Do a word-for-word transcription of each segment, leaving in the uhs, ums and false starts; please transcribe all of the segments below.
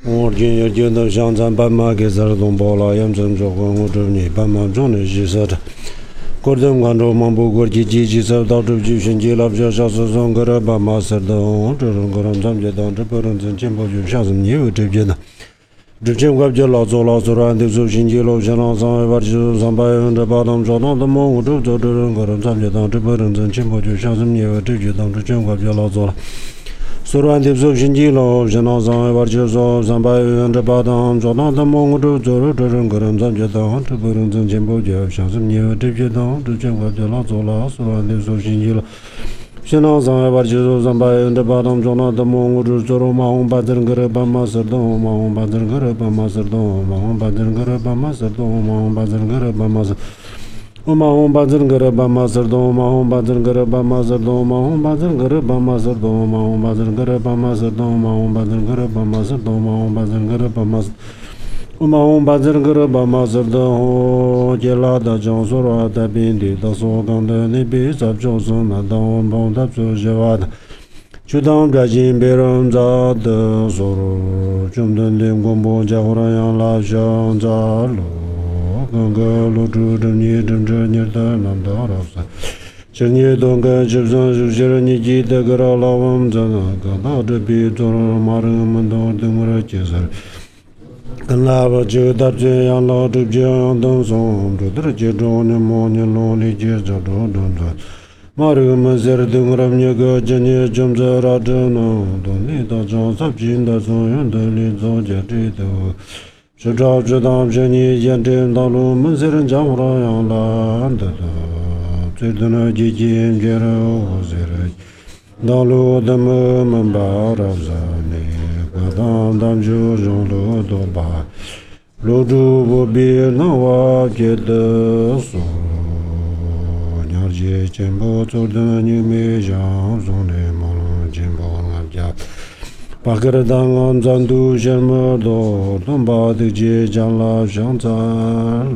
我今日见到香山斑马给咱东包了，验证着光我这里斑马中的是啥的。过等关注漫步过去积极走到这就寻迹了，不小时上个了斑马色的，这种个人咱们当这不能真进步就像是你有这边的。之前我就老做老做了，都走寻迹了，像那上海就上百分之八当找到的么，我都做这种个人咱们当这不能真进步就像是你有这边当之前我就老做了。所以说，走寻迹了，像那上海就说上百分之八当找到的么，我都做了这种个人咱们当这不能真进步就像是你有这边当之前我就老做了，所以说走寻迹了。现在上海就说上百分之八当找到的么，我都做了马红把这个人把马色东，马红把这个人把马色东，马红把这个人把马色东，马红把这个人把马色。我马红把这个人把马色东，马红把这个人把马色东，马红把这个人把马色东，马红把这个人把马色东，马红把这个人把马色东，马红把这个人把马色。我马红把这个人把马色东，接拉的江苏了，在平地的所讲的你别在就是那当帮他做些话的。就当关心别人咋的说了，就等连广播家伙那样拉响咋了。刚刚录制的你正着你的难道了噻？这你都跟就算是些人你记得个老老我们在那个到这边做了马人们都等我来介绍。跟老婆就到这样老就这样等送，这都是接着你莫你努力接着着着着。马人们在这等我们那个今年正在那这呢，等你到长沙进的中原的里早接这头。是照知道这你验证道路门些人讲话样懒得的，最多那几件别了我些人，道路的门门把着啥呢？我当当就用路多吧，路主不必那我觉得说，鸟姐见不走的你没想中的梦见不俺家。把个人当俺咱都什么多，能把的街将拉上咱喽。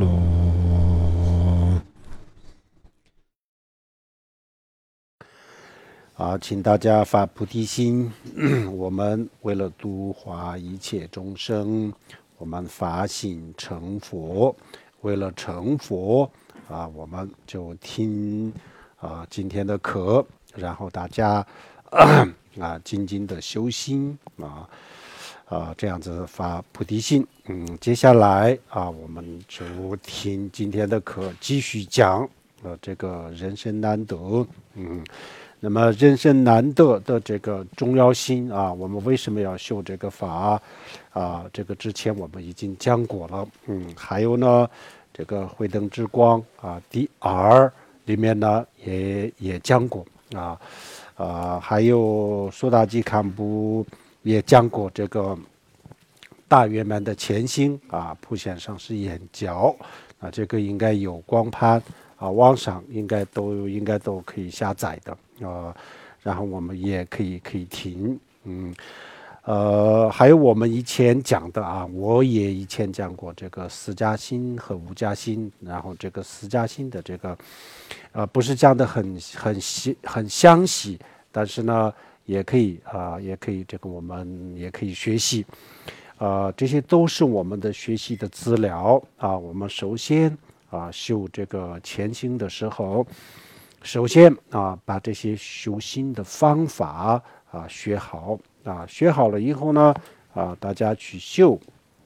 啊，请大家发菩提心，我们为了度化一切众生，我们发心成佛。为了成佛，啊，我们就听啊今天的课，然后大家。啊，精进的修心啊，啊，这样子发菩提心。嗯，接下来啊，我们就听今天的课，继续讲呃这个人生难得。嗯，那么人生难得的这个重要性啊，我们为什么要修这个法啊？这个之前我们已经讲过了。嗯，还有呢，这个慧灯之光啊，第二里面呢也也讲过啊。啊，还有苏达基堪布也讲过这个大圆满的前行啊，普贤上师眼角啊，这个应该有光盘啊，网上应该都应该都可以下载的啊，然后我们也可以可以听，嗯，呃，还有我们以前讲的啊，我也以前讲过这个四加心和五加心，然后这个四加心的这个。呃，不是讲的很很细很详细，但是呢，也可以啊、呃，也可以这个我们也可以学习，呃，这些都是我们的学习的资料啊。我们首先啊修这个前行的时候，首先啊把这些修心的方法啊学好啊，学好了以后呢啊大家去修。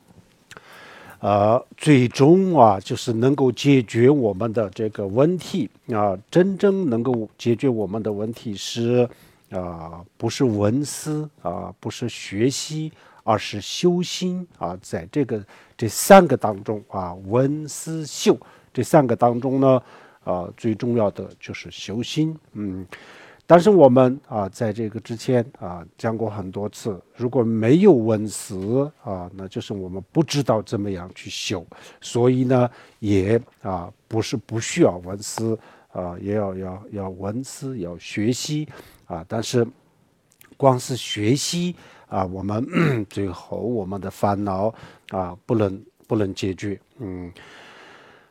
呃，最终啊，就是能够解决我们的这个问题啊，真正能够解决我们的问题是啊，不是闻思啊，不是学习，而是修心啊，在这个这三个当中啊，闻思修这三个当中呢，啊，最重要的就是修心，嗯。但是我们啊，在这个之前啊讲过很多次，如果没有闻思啊，那就是我们不知道怎么样去修，所以呢，也啊不是不需要闻思啊，也要要要闻思，要学习啊。但是光是学习啊，我们最后我们的烦恼啊不能不能解决，嗯。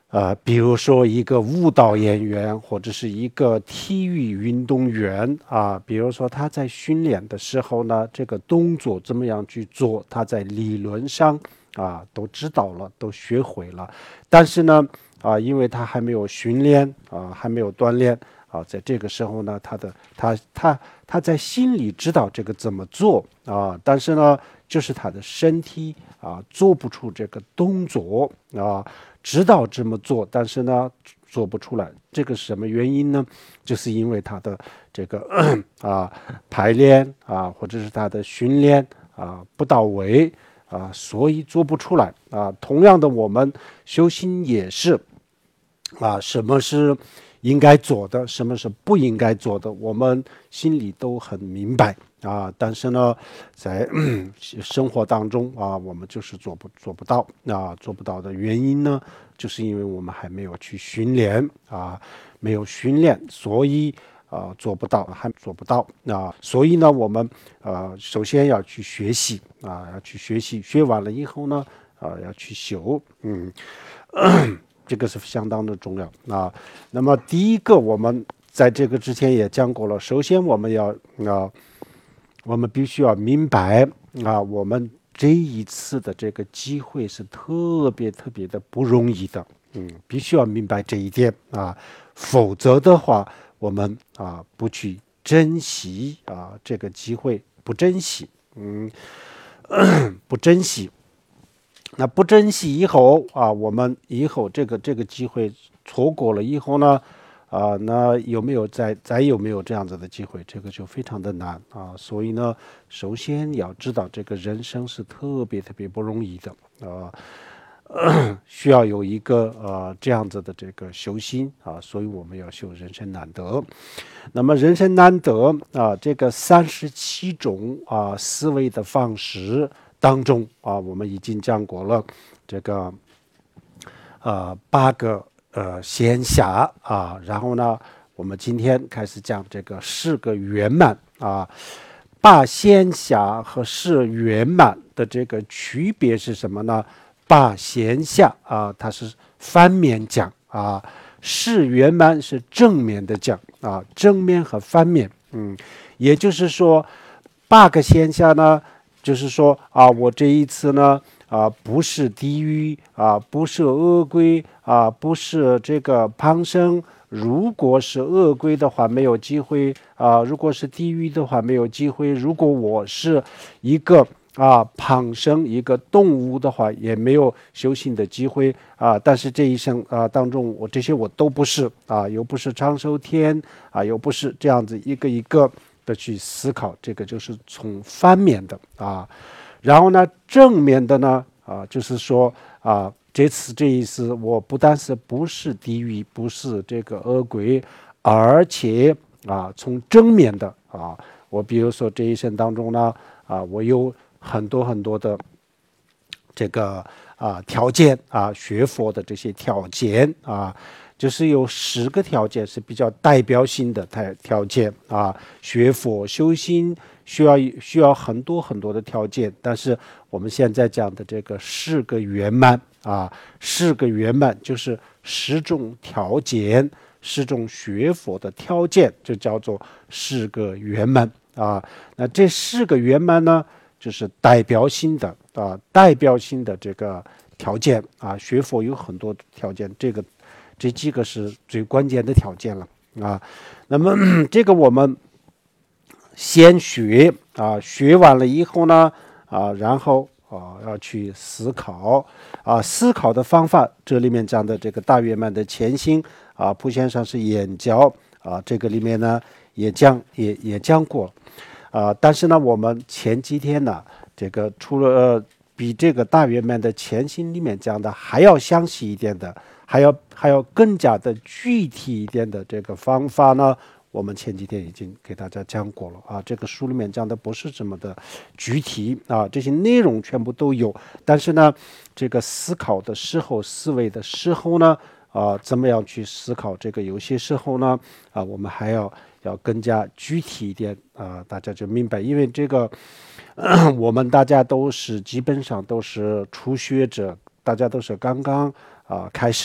呃，比如说一个舞蹈演员或者是一个体育运动员啊，比如说他在训练的时候呢，这个动作怎么样去做，他在理论上啊都知道了，都学会了，但是呢啊，因为他还没有训练啊，还没有锻炼啊，在这个时候呢，他的他他他在心里知道这个怎么做啊，但是呢，就是他的身体啊做不出这个动作啊。知道这么做，但是呢做不出来，这个是什么原因呢？就是因为他的这个啊排练啊，或者是他的训练啊不到位啊，所以做不出来啊。同样的，我们修行也是啊，什么是应该做的，什么是不应该做的，我们心里都很明白啊，但是呢，在生活当中啊，我们就是做不做不到啊，做不到的原因呢，就是因为我们还没有去训练啊，没有训练，所以啊做不到，还做不到啊，所以呢，我们呃首先要去学习啊，要去学习，学完了以后呢，啊要去修，嗯。这个是相当的重要啊。那么第一个，我们在这个之前也讲过了。首先，我们要啊，我们必须要明白啊，我们这一次的这个机会是特别特别的不容易的，嗯，必须要明白这一点啊，否则的话，我们啊不去珍惜啊这个机会，不珍惜，嗯，不珍惜。那不珍惜以后啊，我们以后这个这个机会错过了以后呢，啊，那有没有再再有没有这样子的机会？这个就非常的难啊。所以呢，首先要知道这个人生是特别特别不容易的啊，呃、需要有一个呃这样子的这个修心啊，所以我们要修人生难得。那么人生难得啊，这个三十七种啊思维的方式。当中啊，我们已经讲过了这个呃八个呃闲暇啊，然后呢，我们今天开始讲这个四个圆满啊。八闲暇和四圆满的这个区别是什么呢？八闲暇啊，它是反面讲啊，四圆满是正面的讲啊，正面和反面，嗯，也就是说，八个闲暇呢。就是说啊，我这一次呢，啊，不是地狱啊，不是恶鬼啊，不是这个旁生。如果是恶鬼的话，没有机会啊；如果是地狱的话，没有机会。如果我是一个啊旁生，一个动物的话，也没有修行的机会啊。但是这一生啊当中，我这些我都不是啊，又不是长寿天啊，又不是这样子一个一个。的去思考，这个就是从反面的啊，然后呢，正面的呢啊，就是说啊，这次这一次，我不但是不是地狱，不是这个恶鬼，而且啊，从正面的啊，我比如说这一生当中呢啊，我有很多很多的这个啊条件啊，学佛的这些条件啊。就是有十个条件是比较代表性的条条件啊，学佛修心需要需要很多很多的条件，但是我们现在讲的这个四个圆满啊，四个圆满就是十种条件，十种学佛的条件，就叫做四个圆满啊。那这四个圆满呢，就是代表性的啊，代表性的这个条件啊，学佛有很多条件，这个。这几个是最关键的条件了啊。那么这个我们先学啊，学完了以后呢啊，然后啊要去思考啊，思考的方法，这里面讲的这个大圆满的前行啊，普贤上是眼教啊，这个里面呢也讲也也讲过啊。但是呢，我们前几天呢，这个除了、呃、比这个大圆满的前行里面讲的还要详细一点的。还要还要更加的具体一点的这个方法呢，我们前几天已经给大家讲过了啊。这个书里面讲的不是这么的具体啊，这些内容全部都有，但是呢，这个思考的时候、思维的时候呢，啊，怎么样去思考这个？有些时候呢，啊，我们还要要更加具体一点啊，大家就明白，因为这个、呃、我们大家都是基本上都是初学者，大家都是刚刚。啊，开始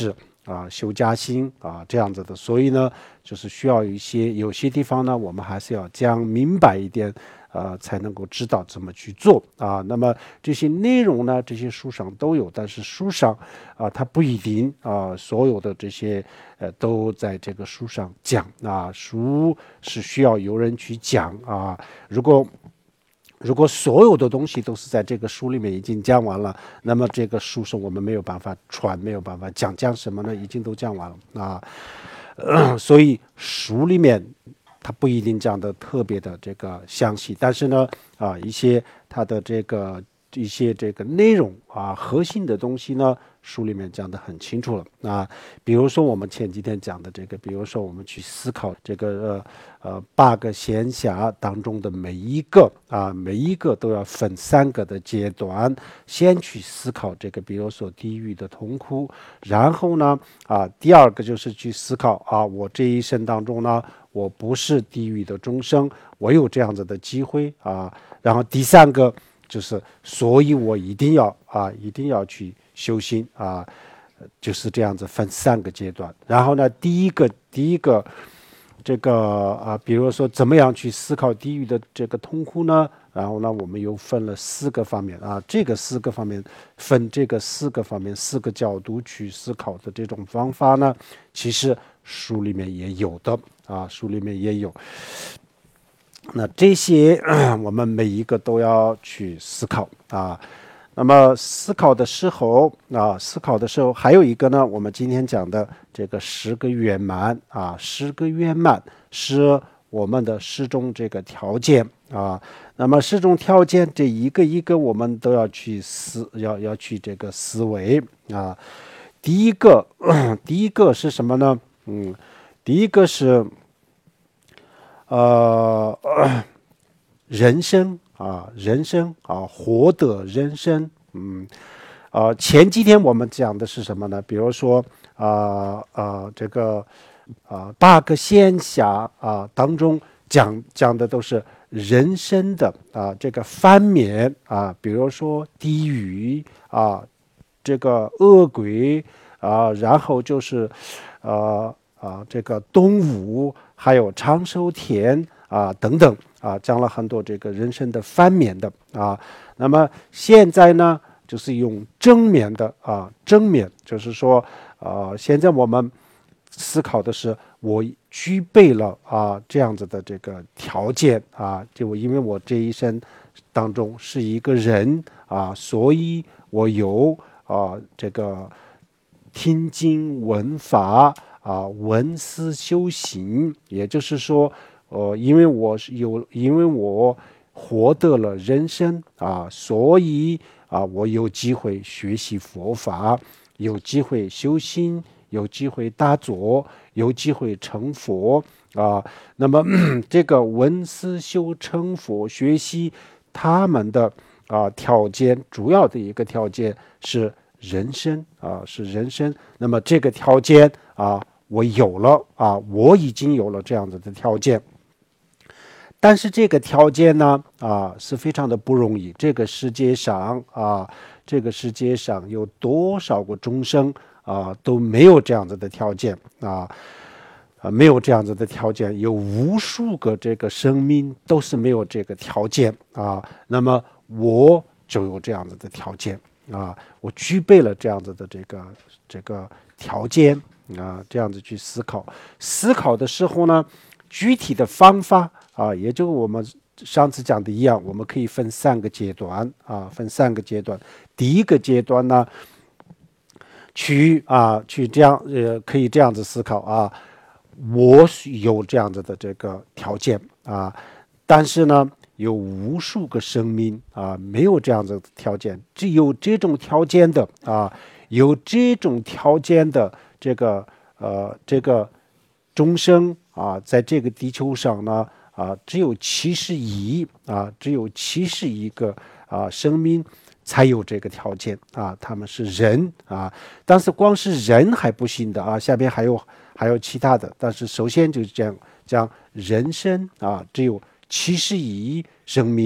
啊修加薪啊这样子的，所以呢，就是需要一些有些地方呢，我们还是要讲明白一点。呃，才能够知道怎么去做啊。那么这些内容呢，这些书上都有，但是书上啊，它不一定啊，所有的这些呃都在这个书上讲啊。书是需要有人去讲啊。如果如果所有的东西都是在这个书里面已经讲完了，那么这个书是我们没有办法传，没有办法讲。讲什么呢？已经都讲完了啊。呃、所以书里面。它不一定讲的特别的这个详细，但是呢，啊，一些它的这个一些这个内容啊，核心的东西呢，书里面讲的很清楚了啊。比如说我们前几天讲的这个，比如说我们去思考这个呃呃八个闲暇当中的每一个啊，每一个都要分三个的阶段，先去思考这个，比如说地狱的痛苦，然后呢，啊，第二个就是去思考啊，我这一生当中呢。我不是地狱的众生，我有这样子的机会啊。然后第三个就是，所以我一定要啊，一定要去修心啊，就是这样子分三个阶段。然后呢，第一个第一个这个啊，比如说怎么样去思考地狱的这个痛苦呢？然后呢，我们又分了四个方面啊，这个四个方面分这个四个方面四个角度去思考的这种方法呢，其实书里面也有的。啊，书里面也有。那这些我们每一个都要去思考啊。那么思考的时候啊，思考的时候还有一个呢，我们今天讲的这个十个圆满啊，十个圆满是我们的十种这个条件啊。那么十种条件，这一个一个我们都要去思，要要去这个思维啊。第一个，第一个是什么呢？嗯。第一个是，呃，人生啊，人生啊，活的人生，嗯，呃，前几天我们讲的是什么呢？比如说啊啊、呃呃，这个啊、呃，八个闲暇啊当中讲讲的都是人生的啊、呃、这个方面啊，比如说地狱啊，这个恶鬼啊，然后就是呃。啊，这个动物还有长寿田啊等等啊，讲了很多这个人生的反面的啊。那么现在呢，就是用正面的啊，正面就是说，呃，现在我们思考的是，我具备了啊这样子的这个条件啊，就因为我这一生当中是一个人啊，所以我有啊这个听经闻法。啊，闻思修行，也就是说，呃，因为我是有，因为我获得了人生啊，所以啊，我有机会学习佛法，有机会修心，有机会打坐，有机会成佛啊。那么这个闻思修成佛学习，他们的啊条件，主要的一个条件是人生啊，是人生。那么这个条件啊。我有了啊，我已经有了这样子的条件，但是这个条件呢啊是非常的不容易。这个世界上啊，这个世界上有多少个众生啊都没有这样子的条件啊啊没有这样子的条件，有无数个这个生命都是没有这个条件啊。那么我就有这样子的条件啊，我具备了这样子的这个这个条件。啊，这样子去思考，思考的时候呢，具体的方法啊，也就我们上次讲的一样，我们可以分三个阶段啊，分三个阶段。第一个阶段呢，去啊，去这样呃，可以这样子思考啊，我有这样子的这个条件啊，但是呢，有无数个生命啊，没有这样子的条件，只有这种条件的啊，有这种条件的。这个呃，这个众生啊，在这个地球上呢，啊，只有七十亿啊，只有七十亿个啊生命才有这个条件啊，他们是人啊，但是光是人还不行的啊，下边还有还有其他的，但是首先就讲讲人生啊，只有七十亿生命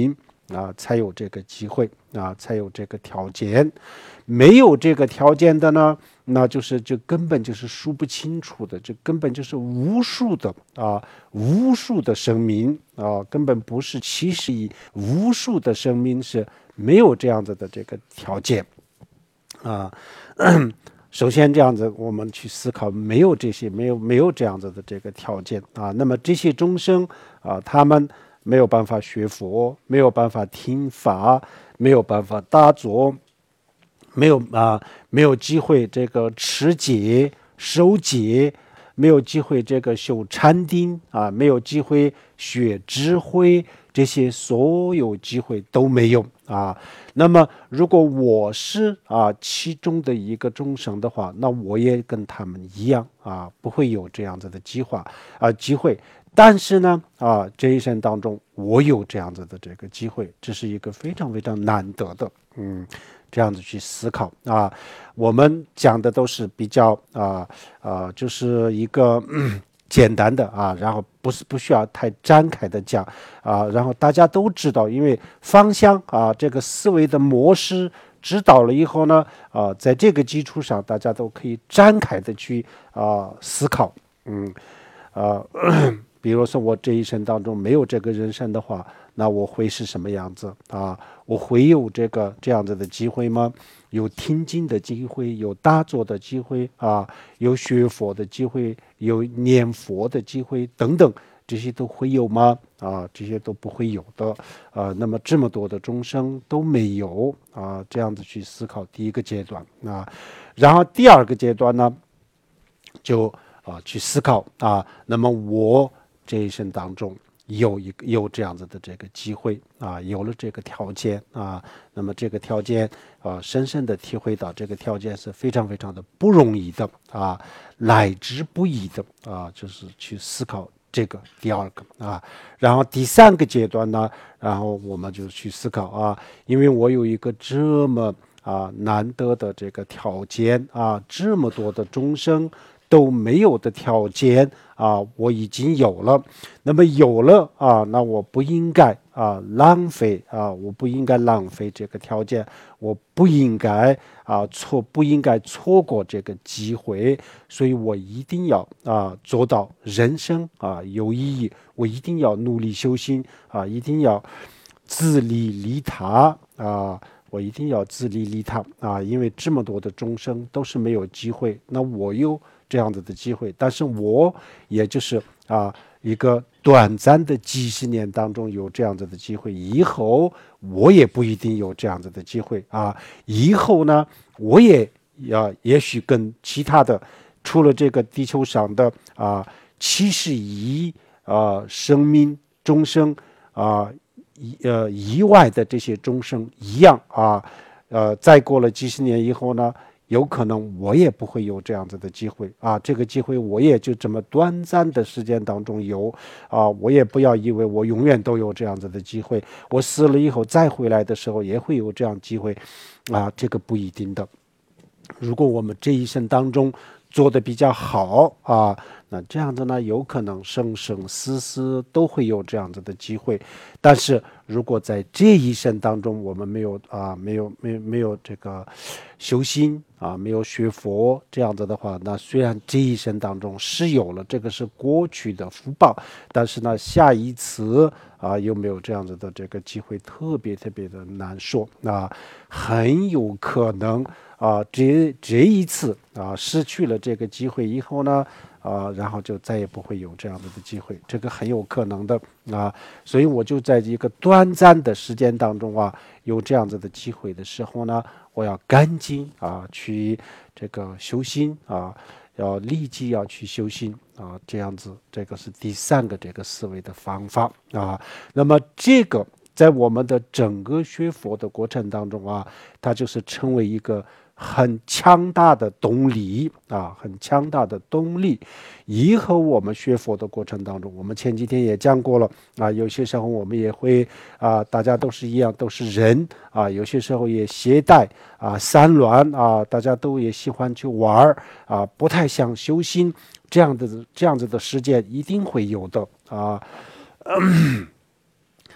啊，才有这个机会啊，才有这个条件。没有这个条件的呢，那就是就根本就是数不清楚的，这根本就是无数的啊，无数的生命啊，根本不是七十亿，无数的生命是没有这样子的这个条件啊。首先这样子，我们去思考，没有这些，没有没有这样子的这个条件啊。那么这些众生啊，他们没有办法学佛，没有办法听法，没有办法打坐，没有啊，没有机会这个持戒、守戒，没有机会这个修禅定啊，没有机会学智慧，这些所有机会都没有啊。那么如果我是啊其中的一个众生的话，那我也跟他们一样啊，不会有这样子的机会啊机会。但是呢啊，这一生当中我有这样子的这个机会，这是一个非常非常难得的，嗯。这样子去思考啊，我们讲的都是比较啊啊，就是一个、嗯、简单的啊，然后不是不需要太展开的讲啊，然后大家都知道，因为方向啊这个思维的模式知道了以后呢，啊，在这个基础上，大家都可以展开的去啊思考，嗯啊。比如说我这一生当中没有这个人生的话，那我会是什么样子啊？我会有这个这样子的机会吗？有听经的机会，有打坐的机会啊，有学佛的机会，有念佛的机会等等，这些都会有吗？啊，这些都不会有的啊。那么这么多的众生都没有啊，这样子去思考第一个阶段啊，然后第二个阶段呢，就啊去思考啊，那么我这一生当中有一个有这样子的这个机会啊，有了这个条件啊，那么这个条件啊，深深的体会到这个条件是非常非常的不容易的啊，来之不易的啊，就是去思考这个第二个啊，然后第三个阶段呢，然后我们就去思考啊，因为我有一个这么啊难得的这个条件啊，这么多的众生都没有的条件啊，我已经有了。那么有了啊，那我不应该啊浪费啊，我不应该浪费这个条件，我不应该啊错，不应该错过这个机会，所以我一定要啊做到人生啊有意义，我一定要努力修心啊，一定要自利利他啊。我一定要自利利他啊，因为这么多的众生都是没有机会，那我有这样子的机会，但是我也就是啊一个短暂的几十年当中有这样子的机会，以后我也不一定有这样子的机会啊，以后呢我也要也许跟其他的除了这个地球上的啊七十亿啊生命众生啊。呃，以外的这些众生一样啊，呃，再过了几十年以后呢，有可能我也不会有这样子的机会啊，这个机会我也就这么短暂的时间当中有啊，我也不要以为我永远都有这样子的机会，我死了以后再回来的时候也会有这样机会啊，这个不一定的。如果我们这一生当中做的比较好啊，那这样子呢，有可能生生死死都会有这样子的机会。但是如果在这一生当中，我们没有啊，没有没有没有这个修心啊，没有学佛这样子的话，那虽然这一生当中是有了，这个是过去的福报，但是呢，下一次啊，有没有这样子的这个机会，特别特别的难说啊，很有可能。啊，这这一次啊，失去了这个机会以后呢，啊，然后就再也不会有这样子的机会，这个很有可能的啊。所以我就在一个短暂的时间当中啊，有这样子的机会的时候呢，我要赶紧啊去这个修心啊，要立即要去修心啊，这样子，这个是第三个这个思维的方法啊。那么这个在我们的整个学佛的过程当中啊，它就是成为一个很强大的动力啊，很强大的动力。以后我们学佛的过程当中，我们前几天也讲过了啊，有些时候我们也会啊，大家都是一样，都是人啊，有些时候也懈怠啊、散乱啊，大家都也喜欢去玩啊，不太想修心，这样的这样子的时间一定会有的啊。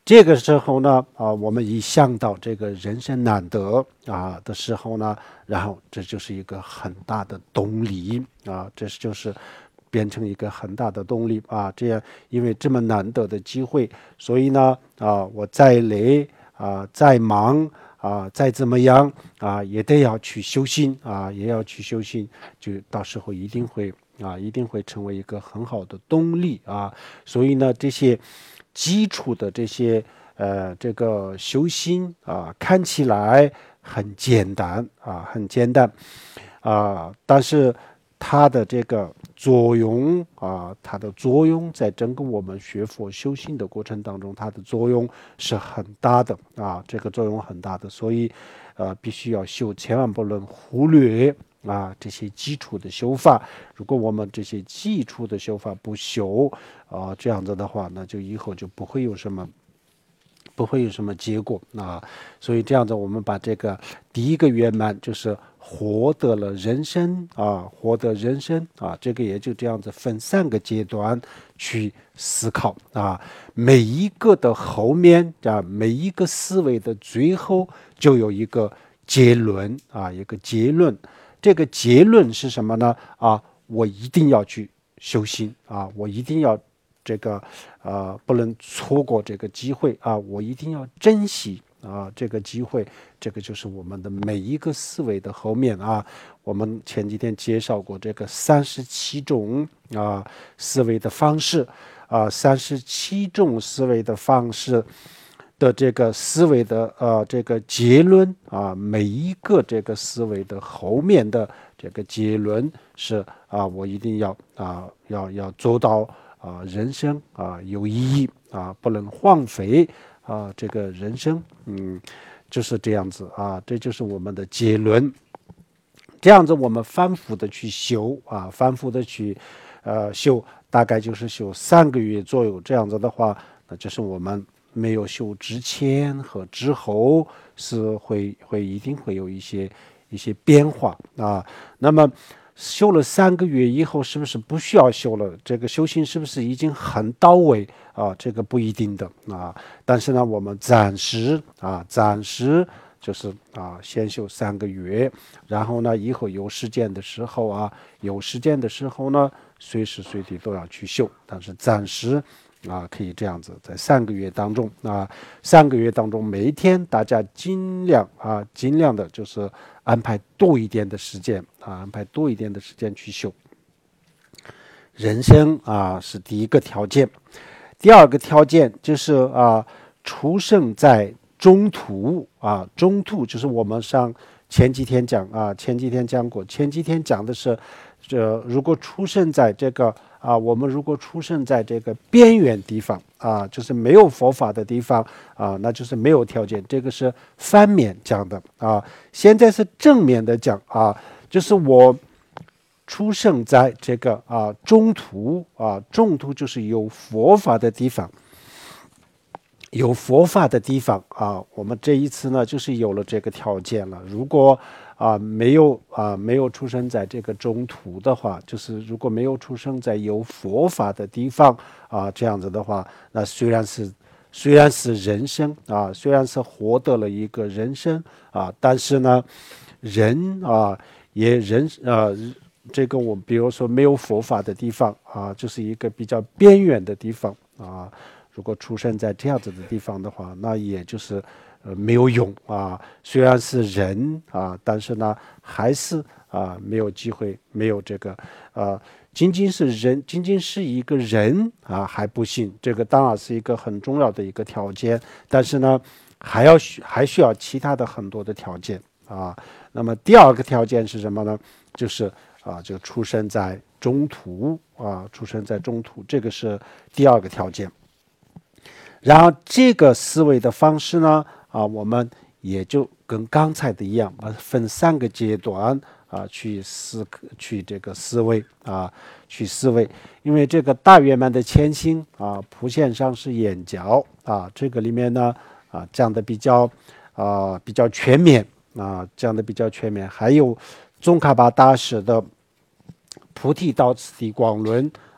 这个时候呢，啊，我们一想到这个人生难得啊的时候呢，然后这就是一个很大的动力啊，这就是变成一个很大的动力啊。这样，因为这么难得的机会，所以呢，啊，我再累啊，再忙啊，再怎么样啊，也得要去修心啊，也要去修心，就到时候一定会啊，一定会成为一个很好的动力啊。所以呢，这些基础的这些呃这个修心啊，看起来很简单啊，很简单啊，但是它的这个作用啊，它的作用在整个我们学佛修心的过程当中，它的作用是很大的啊，这个作用很大的，所以呃必须要修，千万不能忽略啊这些基础的修法。如果我们这些基础的修法不修啊，这样子的话，那就以后就不会有什么。不会有什么结果啊，所以这样子，我们把这个第一个圆满就是获得了人生啊，获得人生啊，这个也就这样子分三个阶段去思考啊，每一个的后面啊，每一个思维的最后就有一个结论啊，一个结论，这个结论是什么呢？啊，我一定要去修心啊，我一定要。这个呃不能错过这个机会啊！我一定要珍惜啊这个机会。这个就是我们的每一个思维的后面啊。我们前几天介绍过这个三十七种啊思维的方式啊，三十七种思维的方式的这个思维的呃这个结论啊，每一个这个思维的后面的这个结论是啊，我一定要啊要要做到。啊，人生啊有意义啊，不能荒废啊，这个人生，嗯，就是这样子啊，这就是我们的结论。这样子，我们反复的去修啊，反复的去呃修，大概就是修三个月左右。这样子的话，那就是我们没有修之前和之后是会会一定会有一些一些变化啊。那么。修了三个月以后，是不是不需要修了？这个修行是不是已经很到位啊？这个不一定的啊。但是呢，我们暂时啊，暂时就是啊，先修三个月，然后呢，以后有时间的时候啊，有时间的时候呢，随时随地都要去修。但是暂时啊，可以这样子，在三个月当中啊，三个月当中，每一天大家尽量啊，尽量的就是安排多一点的时间啊，安排多一点的时间去修。人生啊是第一个条件，第二个条件就是啊，出生在中途啊，中途就是我们上前几天讲啊，前几天讲过，前几天讲的是，这如果出生在这个。啊，我们如果出生在这个边缘地方啊，就是没有佛法的地方啊，那就是没有条件。这个是反面讲的啊。现在是正面的讲啊，就是我出生在这个啊中途啊，中途就是有佛法的地方，有佛法的地方啊。我们这一次呢，就是有了这个条件了。如果啊，没有啊，没有出生在这个中途的话，就是如果没有出生在有佛法的地方啊，这样子的话，那虽然是虽然是人生啊，虽然是获得了一个人生啊，但是呢，人啊也人啊，这个我比如说没有佛法的地方啊，就是一个比较边缘的地方啊，如果出生在这样子的地方的话，那也就是。呃，没有用啊！虽然是人啊，但是呢，还是啊没有机会，没有这个呃，仅仅是人，仅仅是一个人啊还不行。这个当然是一个很重要的一个条件，但是呢，还要需还需要其他的很多的条件啊。那么第二个条件是什么呢？就是啊，就出生在中途啊，出生在中途，这个是第二个条件。然后这个思维的方式呢？啊，我们也就跟刚才的一样，啊，分三个阶段啊，去思去这个思维啊，去思维。因为这个大圆满的前心啊，谱线上是眼角啊，这个里面呢啊讲的比较啊比较全面啊，讲的比较全面。还有宗喀巴大师的菩提道次第广论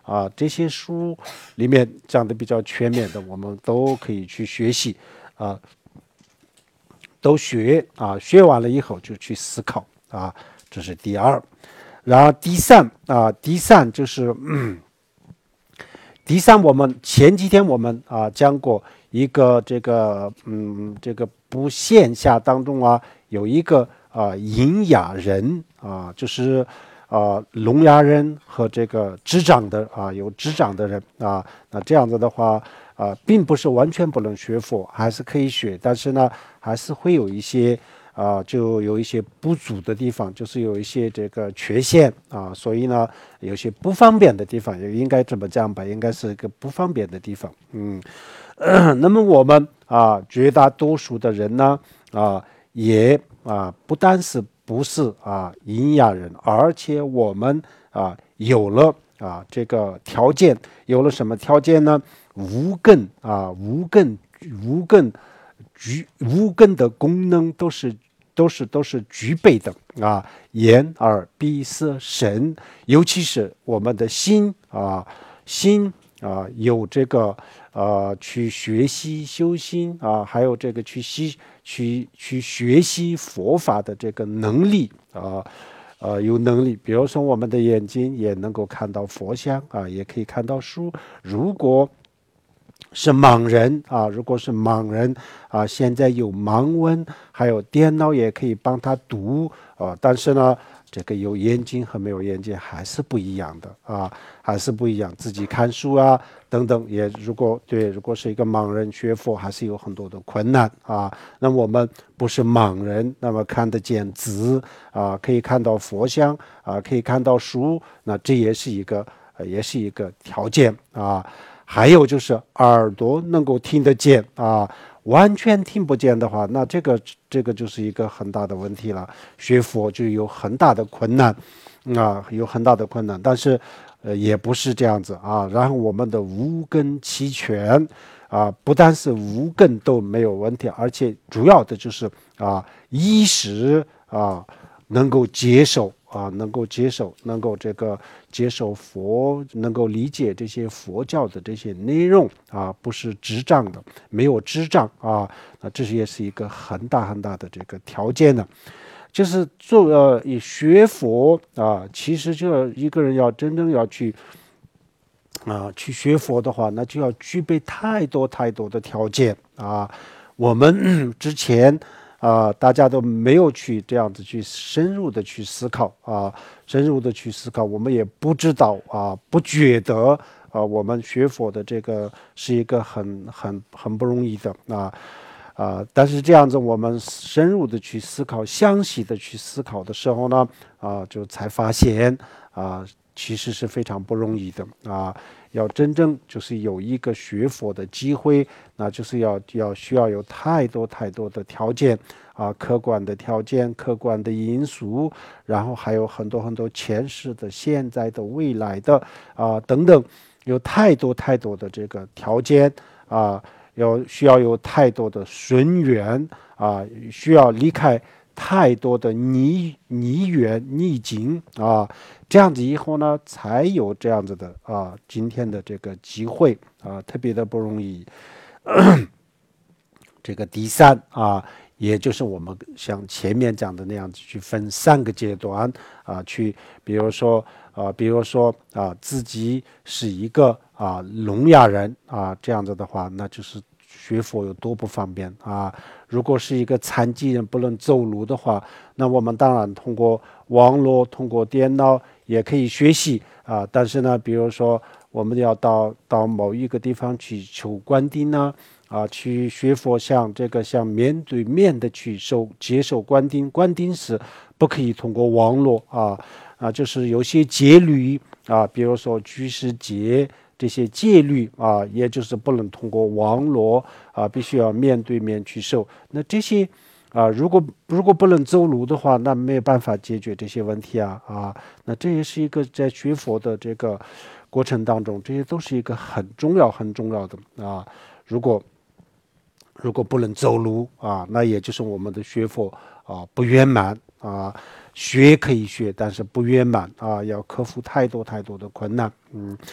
啊，这些书里面讲的比较全面的，我们都可以去学习啊，都学啊，学完了以后就去思考啊，这是第二。然后第三啊，第三就是，嗯，第三我们前几天我们啊讲过一个这个嗯这个不线下当中啊有一个啊聋哑人啊，就是啊聋哑人和这个智障的啊有智障的人啊，那这样子的话啊，并不是完全不能学佛，还是可以学，但是呢还是会有一些。啊，就有一些不足的地方，就是有一些这个缺陷啊，所以呢，有些不方便的地方，也应该这么讲吧，应该是一个不方便的地方。嗯，呃、那么我们啊，绝大多数的人呢，啊，也啊，不单是不是啊聋哑人，而且我们啊有了啊这个条件，有了什么条件呢？无根啊，无根，无根。具无根的功能都是都是都是具备的啊，眼耳鼻舌身，尤其是我们的心啊，心啊有这个呃去学习修心啊，还有这个去习去去学习佛法的这个能力啊。呃，有能力，比如说我们的眼睛也能够看到佛像啊，也可以看到书。如果是盲人啊，如果是盲人啊，现在有盲文，还有电脑也可以帮他读啊。但是呢，这个有眼睛和没有眼睛还是不一样的啊，还是不一样。自己看书啊等等，也如果对，如果是一个盲人学佛，还是有很多的困难啊。那我们不是盲人，那么看得见字啊，可以看到佛像啊，可以看到书，那这也是一个，呃、也是一个条件啊。还有就是耳朵能够听得见啊，完全听不见的话，那这个这个就是一个很大的问题了，学佛就有很大的困难啊，有很大的困难。但是，呃，也不是这样子啊。然后我们的五根齐全啊，不但是五根都没有问题，而且主要的就是啊，意识啊能够接受。啊，能够接受，能够这个接受佛，能够理解这些佛教的这些内容啊，不是智障的，没有智障啊，那这是也是一个很大很大的这个条件呢。就是做呃学佛啊，其实就一个人要真正要去啊去学佛的话，那就要具备太多太多的条件啊。我们之前。啊、呃，大家都没有去这样子去深入的去思考啊，深入的去思考，我们也不知道啊，不觉得啊，我们学佛的这个是一个很很很不容易的啊啊，但是这样子我们深入的去思考，详细的去思考的时候呢，啊，就才发现啊，其实是非常不容易的啊。要真正就是有一个学佛的机会，那就是要要需要有太多太多的条件啊，客观的条件、客观的因素，然后还有很多很多前世的、现在的、未来的啊等等，有太多太多的这个条件啊，要需要有太多的顺缘啊，需要离开太多的逆逆缘逆境啊。这样子以后呢，才有这样子的啊，今天的这个机会啊，特别的不容易。这个第三啊，也就是我们像前面讲的那样子，去分三个阶段啊，去比如说啊，比如说啊，自己是一个啊聋哑人啊，这样子的话，那就是学佛有多不方便啊。如果是一个残疾人不能走路的话，那我们当然通过网络、通过电脑也可以学习啊。但是呢，比如说我们要到到某一个地方去求观顶呢，啊，去学佛像这个像面对面的去受接受观顶，观顶是不可以通过网络啊啊，就是有些戒律啊，比如说居士戒。这些戒律啊，也就是不能通过网络啊，必须要面对面去受。那这些啊，如果如果不能走路的话，那没有办法解决这些问题啊啊。那这也是一个在学佛的这个过程当中，这些都是一个很重要很重要的啊。如果如果不能走路啊，那也就是我们的学佛啊不圆满啊。学可以学，但是不圆满啊，要克服太多太多的困难，嗯。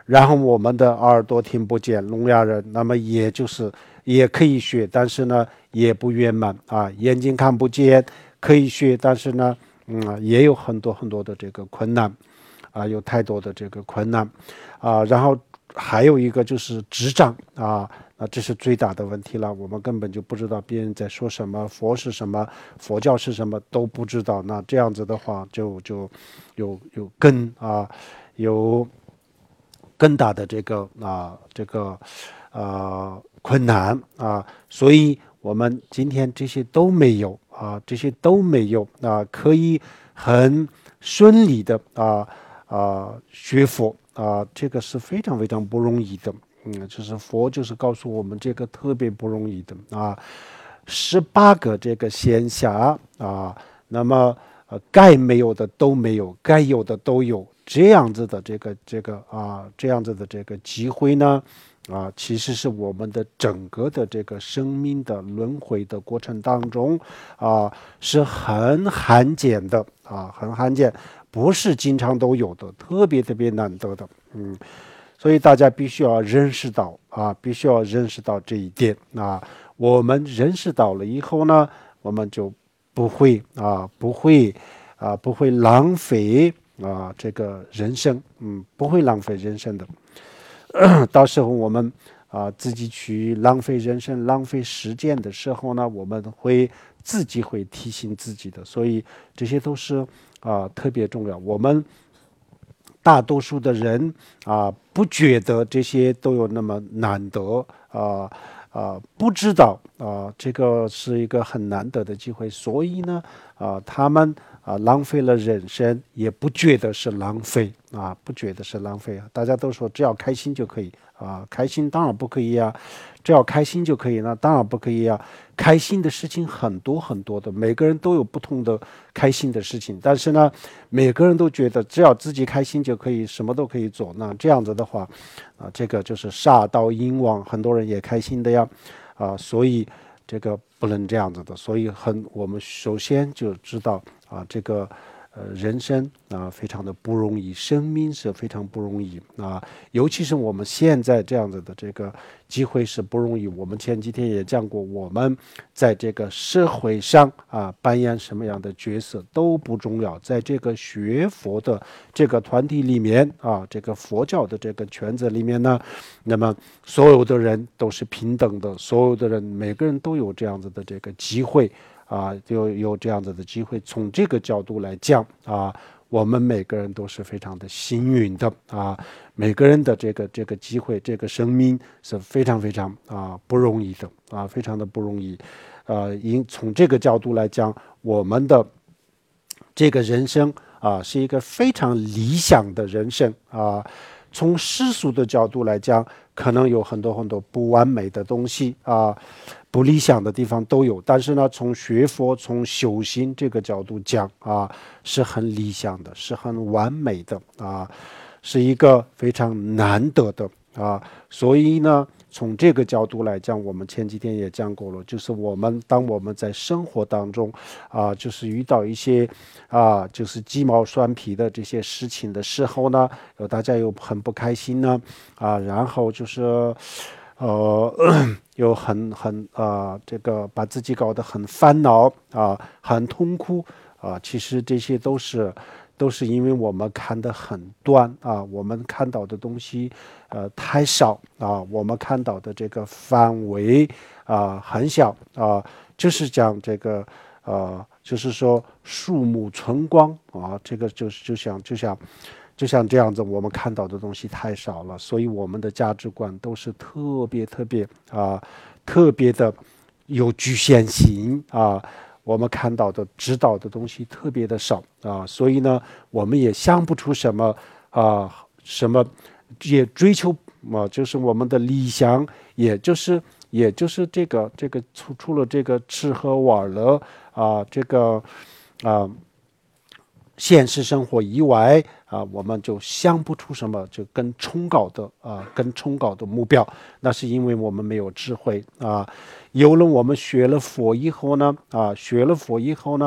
然后我们的耳朵听不见，聋哑人，那么也就是也可以学，但是呢也不圆满啊。眼睛看不见，可以学，但是呢，嗯，也有很多很多的这个困难，啊，有太多的这个困难，啊，然后还有一个就是智障啊，那这是最大的问题了。我们根本就不知道别人在说什么，佛是什么，佛教是什么都不知道。那这样子的话，就就有有更啊有。更大的这个啊这个呃困难啊，所以我们今天这些都没有啊，这些都没有啊，可以很顺利的啊啊学佛啊，这个是非常非常不容易的。嗯，就是佛就是告诉我们这个特别不容易的啊，十八个这个闲暇啊，那么呃该没有的都没有，该有的都有。这样子的这个这个啊，这样子的这个机会呢，啊，其实是我们的整个的这个生命的轮回的过程当中啊，是很罕见的啊，很罕见，不是经常都有的，特别特别难得的，嗯，所以大家必须要认识到啊，必须要认识到这一点啊，我们认识到了以后呢，我们就不会啊，不会啊，不会浪费。啊，这个人生，嗯，不会浪费人生的。到时候我们啊自己去浪费人生、浪费时间的时候呢，我们会自己会提醒自己的。所以这些都是啊特别重要。我们大多数的人啊不觉得这些都有那么难得啊啊，不知道啊这个是一个很难得的机会，所以呢啊他们。啊，浪费了人生，也不觉得是浪费啊，不觉得是浪费啊。大家都说只要开心就可以啊，开心当然不可以啊，只要开心就可以，那当然不可以啊。开心的事情很多很多的，每个人都有不同的开心的事情，但是呢，每个人都觉得只要自己开心就可以，什么都可以做。那这样子的话，啊，这个就是杀到阴王，很多人也开心的呀，啊，所以这个不能这样子的。所以很，我们首先就知道。啊，这个呃人生啊非常的不容易，生命是非常不容易啊，尤其是我们现在这样子的这个机会是不容易。我们前几天也讲过，我们在这个社会上啊扮演什么样的角色都不重要，在这个学佛的这个团体里面啊，这个佛教的这个圈子里面呢，那么所有的人都是平等的，所有的人每个人都有这样子的这个机会。啊，就有这样子的机会。从这个角度来讲啊，我们每个人都是非常的幸运的啊，每个人的这个这个机会，这个生命是非常非常啊不容易的啊，非常的不容易。呃，因从这个角度来讲，我们的这个人生啊，是一个非常理想的人生啊。从世俗的角度来讲，可能有很多很多不完美的东西啊。不理想的地方都有，但是呢，从学佛、从修行这个角度讲啊，是很理想的，是很完美的啊，是一个非常难得的啊。所以呢，从这个角度来讲，我们前几天也讲过了，就是我们当我们在生活当中啊，就是遇到一些啊，就是鸡毛蒜皮的这些事情的时候呢，有大家又很不开心呢啊，然后就是。呃，有很很啊、呃，这个把自己搞得很烦恼啊、呃，很痛苦啊、呃。其实这些都是都是因为我们看得很短啊、呃，我们看到的东西呃太少啊、呃，我们看到的这个范围啊、呃、很小啊、呃，就是讲这个呃，就是说树木春光啊、呃，这个就是就像就像。就像这样子，我们看到的东西太少了，所以我们的价值观都是特别特别啊、呃，特别的有局限性啊。我们看到的、知道的东西特别的少啊，所以呢，我们也想不出什么啊，什么也追求啊，就是我们的理想，也就是也就是这个这个除除了这个吃喝玩乐啊，这个啊。现实生活以外啊，我们就想不出什么就更崇高的啊，更崇高的目标。那是因为我们没有智慧啊。有了我们学了佛以后呢，啊，学了佛以后呢，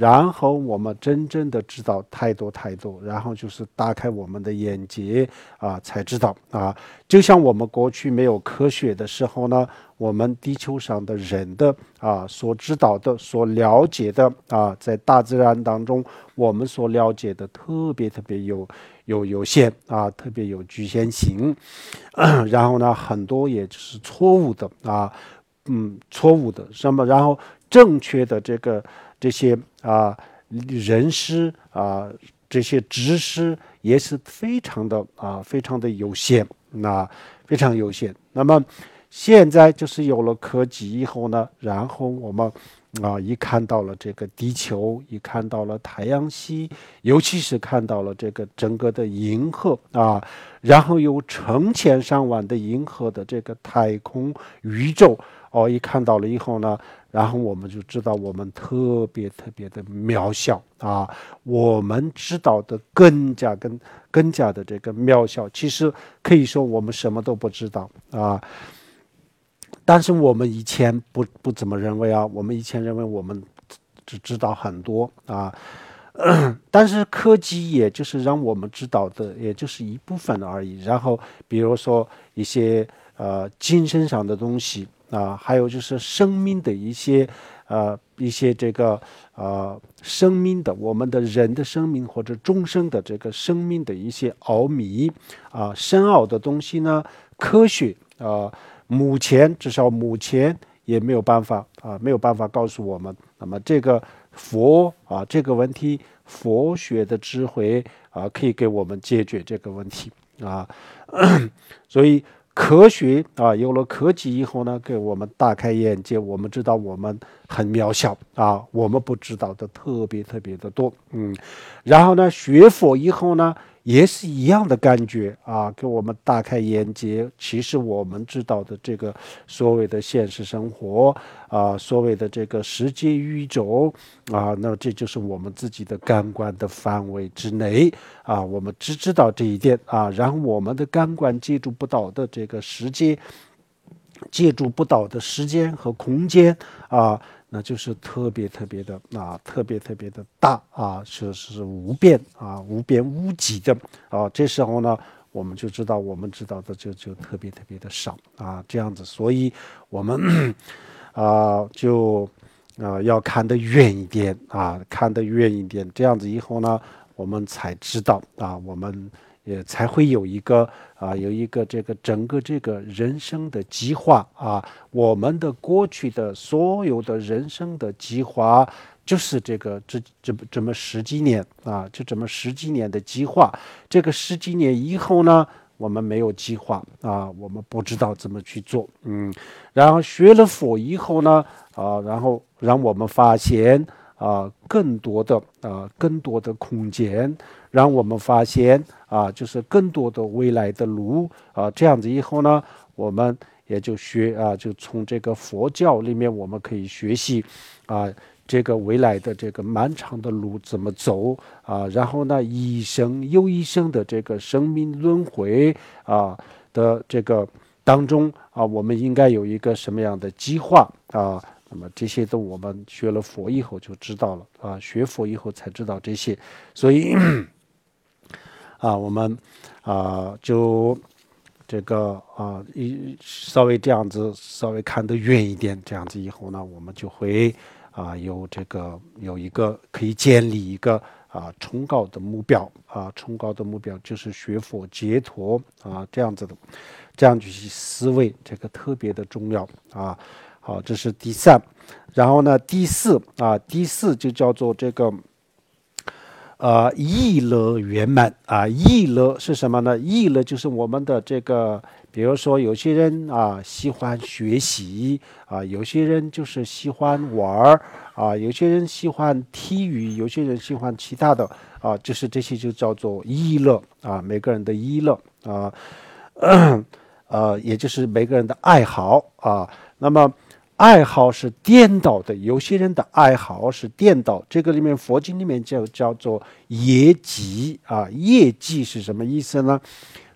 然后我们真正的知道太多太多，然后就是打开我们的眼界啊，才知道啊。就像我们过去没有科学的时候呢，我们地球上的人的啊所知道的、所了解的啊，在大自然当中我们所了解的特别特别有有有限啊，特别有局限性，然后呢，很多也就是错误的啊，嗯，错误的什么，然后正确的这个这些啊人事啊这些知识也是非常的啊非常的有限，那非常有限。那么现在就是有了科技以后呢，然后我们啊一看到了这个地球，一看到了太阳系，尤其是看到了这个整个的银河啊，然后有成千上万的银河的这个太空宇宙哦，一看到了以后呢，然后我们就知道我们特别特别的渺小啊，我们知道的更加更更加的这个渺小，其实可以说我们什么都不知道啊。但是我们以前不不怎么认为啊，我们以前认为我们只知道很多啊，但是科技也就是让我们知道的，也就是一部分而已。然后比如说一些呃精神上的东西啊，还有就是生命的一些呃一些这个呃生命的我们的人的生命或者众生的这个生命的一些奥秘啊深奥的东西呢，科学啊。目前至少目前也没有办法啊，没有办法告诉我们。那么这个佛啊这个问题，佛学的智慧啊可以给我们解决这个问题啊。所以科学啊有了科技以后呢，给我们大开眼界，我们知道我们很渺小啊，我们不知道的特别特别的多。嗯，然后呢，学佛以后呢，也是一样的感觉啊，给我们大开眼界。其实我们知道的这个所谓的现实生活啊，所谓的这个世界宇宙啊，那这就是我们自己的感官的范围之内啊，我们只知道这一点啊，然后我们的感官接触不到的这个世界，接触不到的时间和空间啊。那就是特别特别的啊，特别特别的大啊，是是无边啊，无边无际的啊。这时候呢，我们就知道我们知道的就就特别特别的少啊，这样子，所以我们啊就啊要看得远一点啊，看得远一点，这样子以后呢，我们才知道啊，我们也才会有一个啊，有一个这个整个这个人生的计划啊，我们的过去的所有的人生的计划，就是这个这这这么十几年啊，就这么十几年的计划。这个十几年以后呢，我们没有计划啊，我们不知道怎么去做。嗯，然后学了佛以后呢，啊，然后让我们发现啊，更多的啊，更多的空间。让我们发现啊，就是更多的未来的路啊，这样子以后呢，我们也就学啊，就从这个佛教里面我们可以学习啊，这个未来的这个漫长的路怎么走啊，然后呢，一生又一生的这个生命轮回啊的这个当中啊，我们应该有一个什么样的计划啊？那么这些都我们学了佛以后就知道了啊，学佛以后才知道这些，所以。啊，我们啊就这个啊一稍微这样子，稍微看得远一点，这样子以后呢，我们就会啊有这个有一个可以建立一个啊崇高的目标啊，崇高的目标就是学佛解脱啊这样子的，这样去思维，这个特别的重要啊。好，这是第三，然后呢，第四啊，第四就叫做这个。呃，意乐圆满啊，意乐是什么呢？意乐就是我们的这个，比如说有些人啊喜欢学习啊，有些人就是喜欢玩啊，有些人喜欢体育，有些人喜欢其他的啊，就是这些就叫做意乐啊，每个人的意乐啊，呃，也就是每个人的爱好啊，那么。爱好是颠倒的，有些人的爱好是颠倒。这个里面佛经里面就叫做业绩啊，业绩是什么意思呢？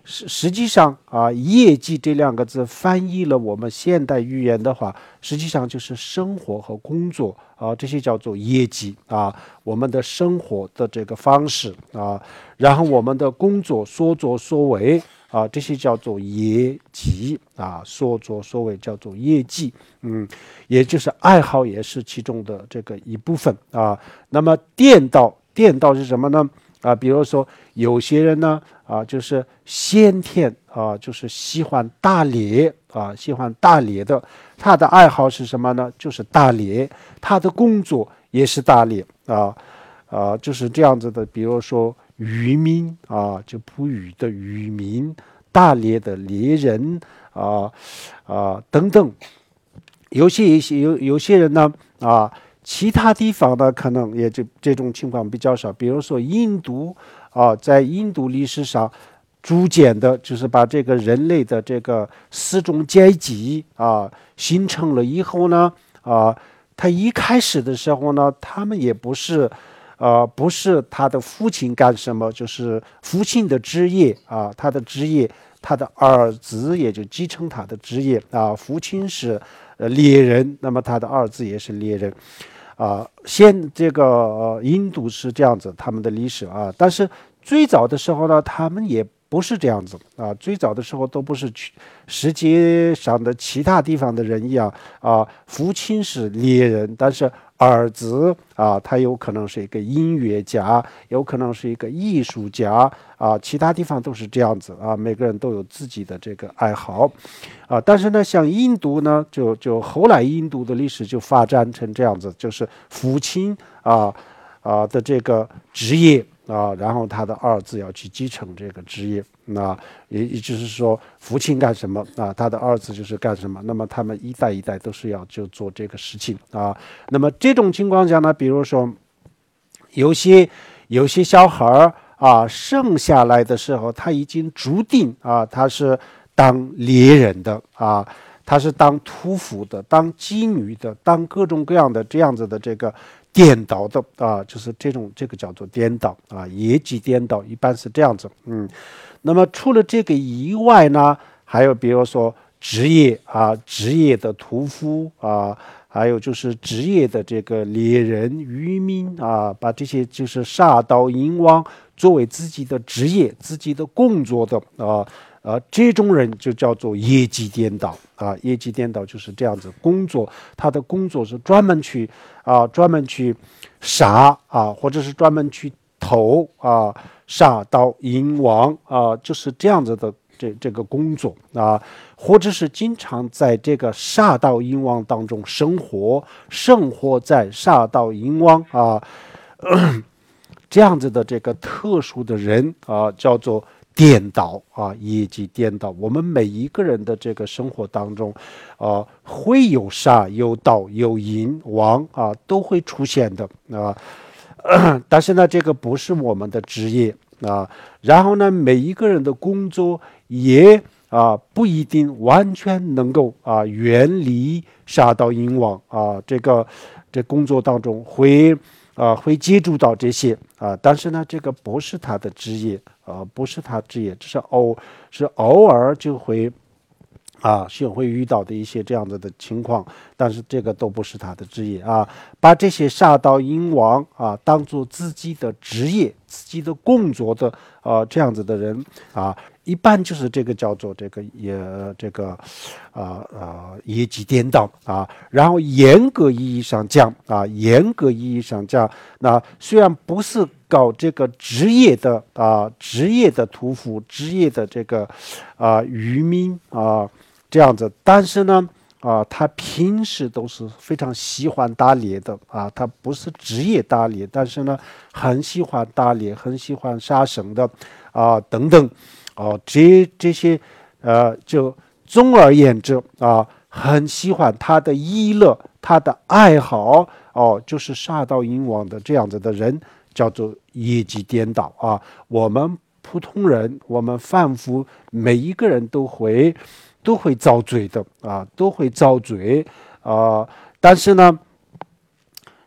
实实际上啊，业绩这两个字翻译了我们现代语言的话，实际上就是生活和工作啊，这些叫做业绩啊，我们的生活的这个方式啊，然后我们的工作所作所为啊，这些叫做业绩啊，所作所为叫做业绩，嗯，也就是爱好也是其中的这个一部分啊。那么颠倒，颠倒是什么呢？啊，比如说有些人呢，啊，就是先天啊，就是喜欢打猎啊，喜欢打猎的，他的爱好是什么呢？就是打猎，他的工作也是打猎啊，啊，就是这样子的。比如说渔民啊，就捕鱼的渔民，打猎的猎人啊啊等等。有些一些有有些人呢啊。其他地方呢，可能也这这种情况比较少。比如说印度啊，在印度历史上，逐渐的就是把这个人类的这个四种阶级啊形成了以后呢，啊，他一开始的时候呢，他们也不是，呃，不是他的父亲干什么，就是父亲的职业啊，他的职业，他的儿子也就继承他的职业啊。父亲是呃猎人，那么他的儿子也是猎人。啊，现这个、呃、印度是这样子，他们的历史啊，但是最早的时候呢，他们也不是这样子啊，最早的时候都不是去世界上的其他地方的人一样啊，父亲是猎人，但是儿子啊，他有可能是一个音乐家，有可能是一个艺术家啊，其他地方都是这样子啊，每个人都有自己的这个爱好啊，但是呢，像印度呢，就就后来印度的历史就发展成这样子，就是父亲啊啊的这个职业啊，然后他的儿子要去继承这个职业，那也也就是说，父亲干什么啊，他的儿子就是干什么，那么他们一代一代都是要就做这个事情啊。那么这种情况下呢，比如说有些有些小孩啊，生下来的时候他已经注定啊，他是当猎人的啊，他是当屠夫的，当妓女的，当各种各样的这样子的这个。颠倒的啊，就是这种这个叫做颠倒啊，业绩颠倒，一般是这样子。嗯，那么除了这个以外呢，还有比如说职业啊，职业的屠夫啊，还有就是职业的这个猎人、渔民啊，把这些就是杀盗淫妄作为自己的职业、自己的工作的啊。呃，这种人就叫做业绩颠倒啊，业绩颠倒就是这样子，工作他的工作是专门去啊，专门去杀啊，或者是专门去偷啊，杀盗淫妄啊，就是这样子的这这个工作啊，或者是经常在这个杀盗淫妄当中生活，生活在杀盗淫妄啊、呃，这样子的这个特殊的人啊，叫做。颠倒啊，业绩颠倒。我们每一个人的这个生活当中，啊，会有杀、有盗、有淫妄啊，都会出现的啊。但是呢，这个不是我们的职业啊。然后呢，每一个人的工作也啊不一定完全能够啊远离杀盗淫妄啊。这个这工作当中会。啊，会接触到这些啊，但是呢，这个不是他的职业啊，不是他职业，只是偶是偶尔就会啊，是会遇到的一些这样子的情况，但是这个都不是他的职业啊。把这些杀盗淫妄啊当做自己的职业、自己的工作的啊这样子的人啊，一般就是这个叫做这个也这个啊啊业绩颠倒啊。然后严格意义上讲啊，严格意义上讲，那虽然不是搞这个职业的啊，职业的屠夫、职业的这个啊渔民啊这样子，但是呢啊，他平时都是非常喜欢打猎的啊，他不是职业打猎，但是呢很喜欢打猎，很喜欢杀生的啊等等哦，这这些呃，就总而言之啊，很喜欢他的娱乐，他的爱好哦，就是杀盗淫妄的这样子的人。叫做业绩颠倒啊！我们普通人，我们凡夫，每一个人都会都会遭罪的啊，都会遭罪啊！但是呢，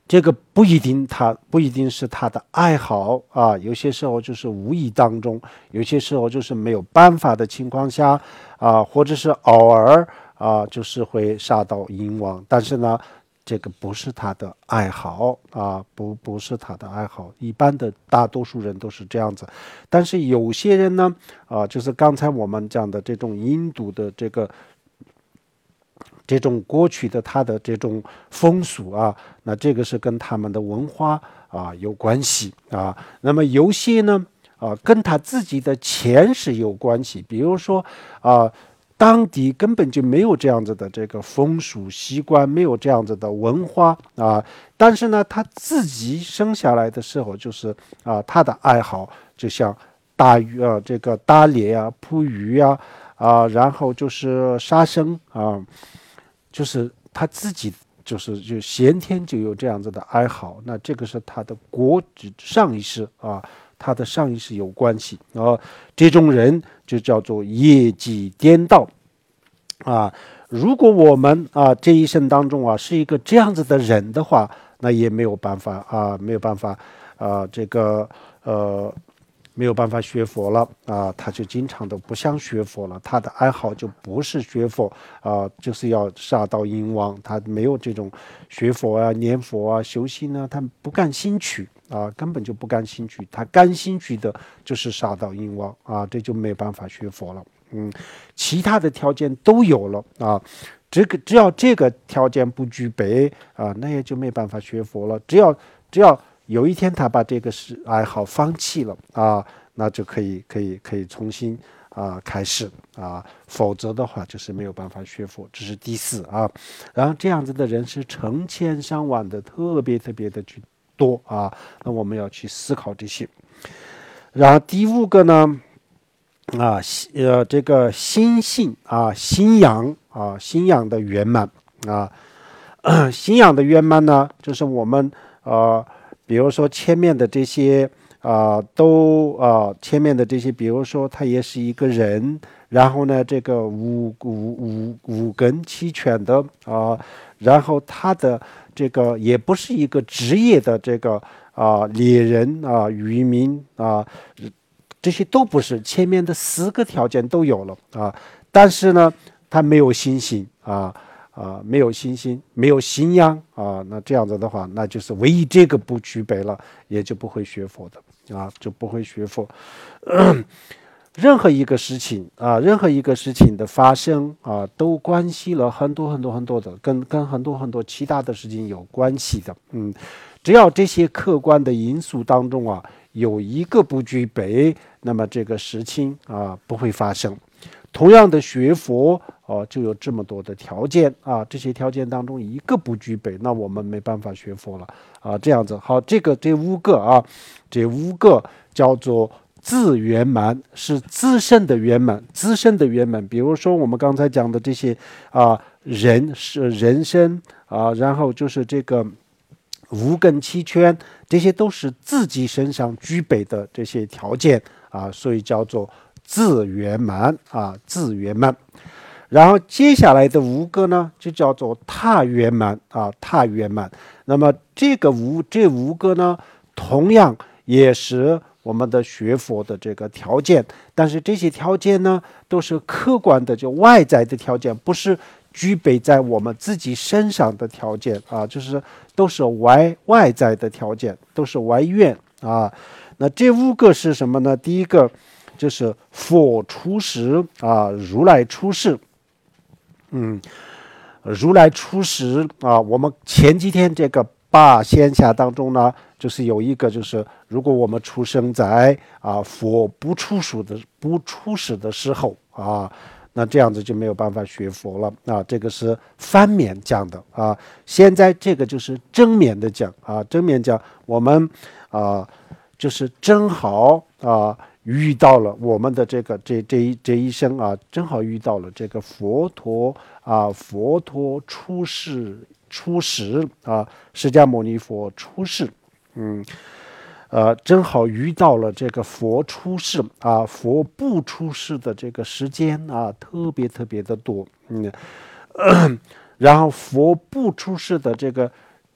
这个不一定他不一定是他的爱好啊，有些时候就是无意当中，有些时候就是没有办法的情况下啊，或者是偶尔啊，就是会杀到淫王，但是呢，这个不是他的爱好啊，不不是他的爱好，一般的大多数人都是这样子，但是有些人呢啊，就是刚才我们讲的这种印度的这个。这种过去的他的这种风俗啊，那这个是跟他们的文化啊有关系啊。那么有些呢啊跟他自己的前世有关系，比如说啊当地根本就没有这样子的这个风俗习惯，没有这样子的文化啊。但是呢，他自己生下来的时候就是啊他的爱好，就像打鱼啊这个打猎啊、捕鱼啊啊，然后就是杀生啊。就是他自己就是就先天就有这样子的爱好，那这个是他的国上一世啊，他的上一世有关系啊。这种人就叫做业绩颠倒啊。如果我们啊这一生当中啊是一个这样子的人的话，那也没有办法啊，没有办法啊，这个呃。没有办法学佛了啊，他就经常都不想学佛了，他的爱好就不是学佛啊，就是要杀到淫王，他没有这种学佛啊、念佛啊、修行呢，他不感兴趣啊，根本就不感兴趣，他感兴趣的就是杀到淫王啊，这就没办法学佛了。嗯，其他的条件都有了啊，这个只要这个条件不具备啊，那也就没办法学佛了。只要只要。有一天他把这个是爱好放弃了啊，那就可以可以可以重新啊开始啊，否则的话就是没有办法学佛。这是第四啊，然后这样子的人是成千上万的，特别特别的去多啊，那我们要去思考这些。然后第五个呢啊呃这个心性啊信仰啊信仰的圆满啊，信仰的圆满呢，就是我们呃。比如说前面的这些啊、呃，都啊、呃，前面的这些，比如说他也是一个人，然后呢，这个五五五五根齐全的啊、呃，然后他的这个也不是一个职业的这个啊、呃、猎人啊、呃、渔民啊、呃，这些都不是，前面的四个条件都有了啊、呃，但是呢，他没有信心啊。啊，没有信心，没有信仰啊，那这样子的话，那就是唯一这个不具备了，也就不会学佛的啊，就不会学佛。呃、任何一个事情啊，任何一个事情的发生啊，都关系了很多很多很多的，跟跟很多很多其他的事情有关系的。嗯，只要这些客观的因素当中啊，有一个不具备，那么这个事情啊不会发生。同样的学佛哦、呃，就有这么多的条件啊，这些条件当中一个不具备，那我们没办法学佛了啊。这样子好，这个这五个啊，这五个叫做自圆满，是自身的圆满，自身的圆满。比如说我们刚才讲的这些啊，人是人生啊，然后就是这个五根齐全，这些都是自己身上具备的这些条件啊，所以叫做。自圆满啊，自圆满，然后接下来的五个呢，就叫做他圆满啊，他圆满。那么这个五这五个呢，同样也是我们的学佛的这个条件，但是这些条件呢，都是客观的，就外在的条件，不是具备在我们自己身上的条件啊，就是都是外外在的条件，都是外愿啊。那这五个是什么呢？第一个。就是佛出世啊，如来出世，嗯，如来出世啊。我们前几天这个八仙下当中呢，就是有一个，就是如果我们出生在啊佛不出世的不出世的时候啊，那这样子就没有办法学佛了啊。这个是反面讲的啊。现在这个就是正面的讲啊，正面讲我们啊，就是正好啊。遇到了我们的这个这这一这一生啊，正好遇到了这个佛陀啊，佛陀出世出世啊，释迦牟尼佛出世，嗯，呃，正好遇到了这个佛出世啊，佛不出世的这个时间啊，特别特别的多，嗯，呃、然后佛不出世的这个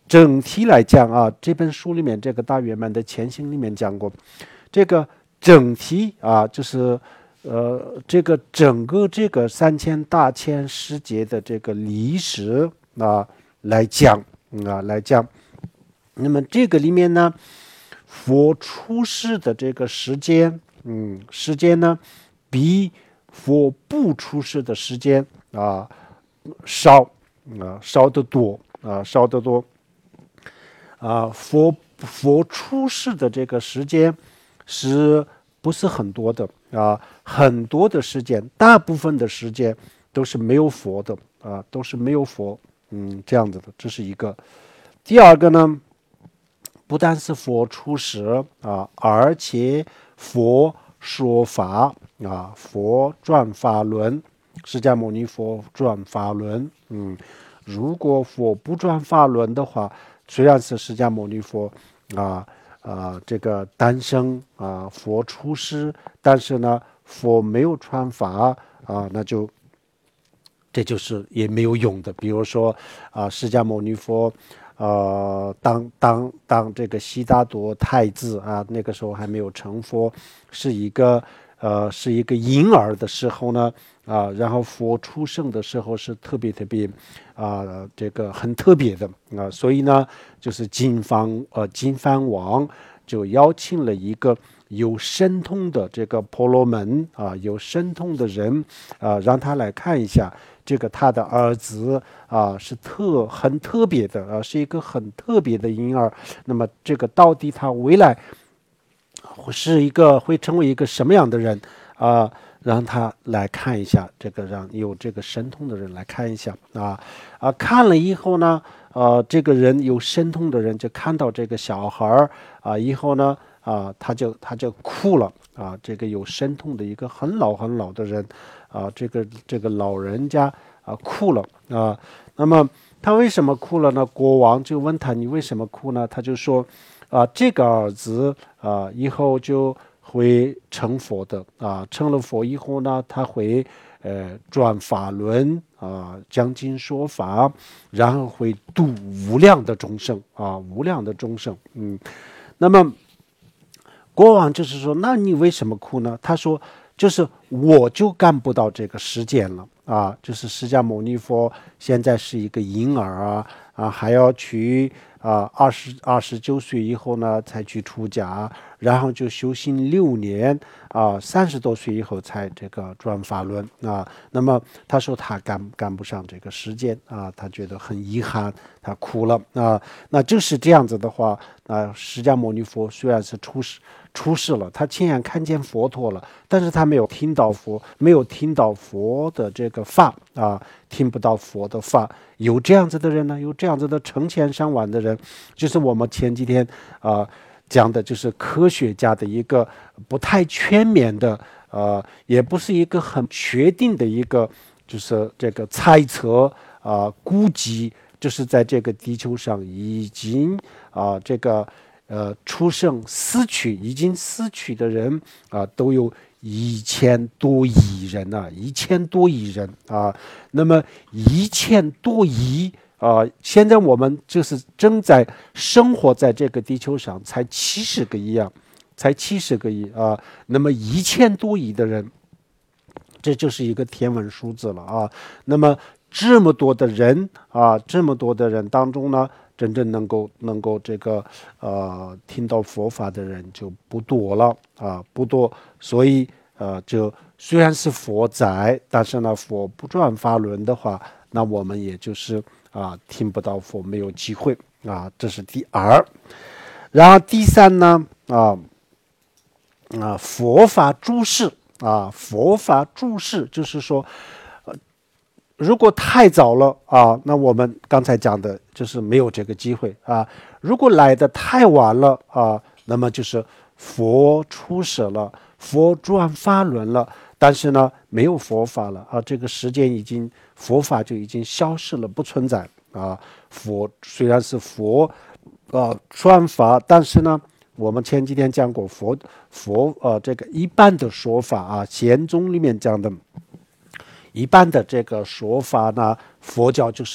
整体来讲啊，这本书里面这个大圆满的前行里面讲过，这个整体啊，就是呃这个整个这个三千大千世界的这个历史啊来讲啊来讲，那么这个里面呢，佛出世的这个时间，嗯，时间呢比佛不出世的时间啊少啊少得多啊少得多。啊，佛佛出世的这个时间是不是很多的啊？很多的时间，大部分的时间都是没有佛的啊，都是没有佛，嗯，这样子的，这是一个。第二个呢，不但是佛出世啊，而且佛说法啊，佛转法轮，释迦牟尼佛转法轮，嗯，如果佛不转法轮的话，虽然是释迦牟尼佛啊啊这个诞生啊佛出世，但是呢佛没有传法啊，那就这就是也没有用的。比如说啊释迦牟尼佛呃当当当这个悉达多太子啊，那个时候还没有成佛，是一个呃是一个婴儿的时候呢。啊，然后佛出生的时候是特别特别，啊，这个很特别的啊，所以呢，就是金方呃金藩王就邀请了一个有神通的这个婆罗门啊，有神通的人啊，让他来看一下这个他的儿子啊是特很特别的啊，是一个很特别的婴儿。那么这个到底他未来是一个会成为一个什么样的人啊？让他来看一下，这个让有这个神通的人来看一下啊啊！看了以后呢，呃，这个人有神通的人就看到这个小孩儿啊，以后呢啊，他就他就哭了啊。这个有神通的一个很老很老的人啊，这个这个老人家啊哭了啊。那么他为什么哭了呢？国王就问他：“你为什么哭呢？”他就说：“啊，这个儿子啊，以后就。”会成佛的啊，成了佛以后呢，他会呃转法轮啊，讲经说法，然后会度无量的众生啊，无量的众生。嗯，那么国王就是说，那你为什么哭呢？他说，就是我就干不到这个时间了啊，就是释迦牟尼佛现在是一个婴儿啊啊，还要去。啊，二十二十九岁以后呢，才去出家，然后就修行六年啊，三十多岁以后才这个转法轮啊。那么他说他赶赶不上这个时间啊，他觉得很遗憾，他哭了啊。那就是这样子的话，啊，释迦牟尼佛虽然是出世出世了，他亲眼看见佛陀了，但是他没有听到佛，没有听到佛的这个法啊，听不到佛的法。有这样子的人呢，有这样子的成千上万的人，就是我们前几天啊、呃、讲的，就是科学家的一个不太全面的，呃，也不是一个很确定的一个，就是这个猜测啊、呃、估计，就是在这个地球上已经啊、呃、这个呃出生死去已经死去的人啊、呃、都有。一千多亿人啊，一千多亿人啊，那么一千多亿啊，现在我们就是正在生活在这个地球上，才七十个亿啊，才七十个亿啊，那么一千多亿的人，这就是一个天文数字了啊。那么这么多的人啊，这么多的人当中呢，真正能够能够这个呃听到佛法的人就不多了啊，不多，所以呃就虽然是佛在，但是呢佛不转法轮的话，那我们也就是啊听不到佛，没有机会啊，这是第二。然后第三呢啊啊佛法注释啊佛法注释就是说。如果太早了啊，那我们刚才讲的就是没有这个机会啊。如果来的太晚了啊，那么就是佛出世了，佛转法轮了，但是呢没有佛法了啊，这个时间已经佛法就已经消失了，不存在啊。佛虽然是佛啊转法，但是呢，我们前几天讲过佛佛呃这个一般的说法啊，贤宗里面讲的。一般的这个说法呢，佛教就是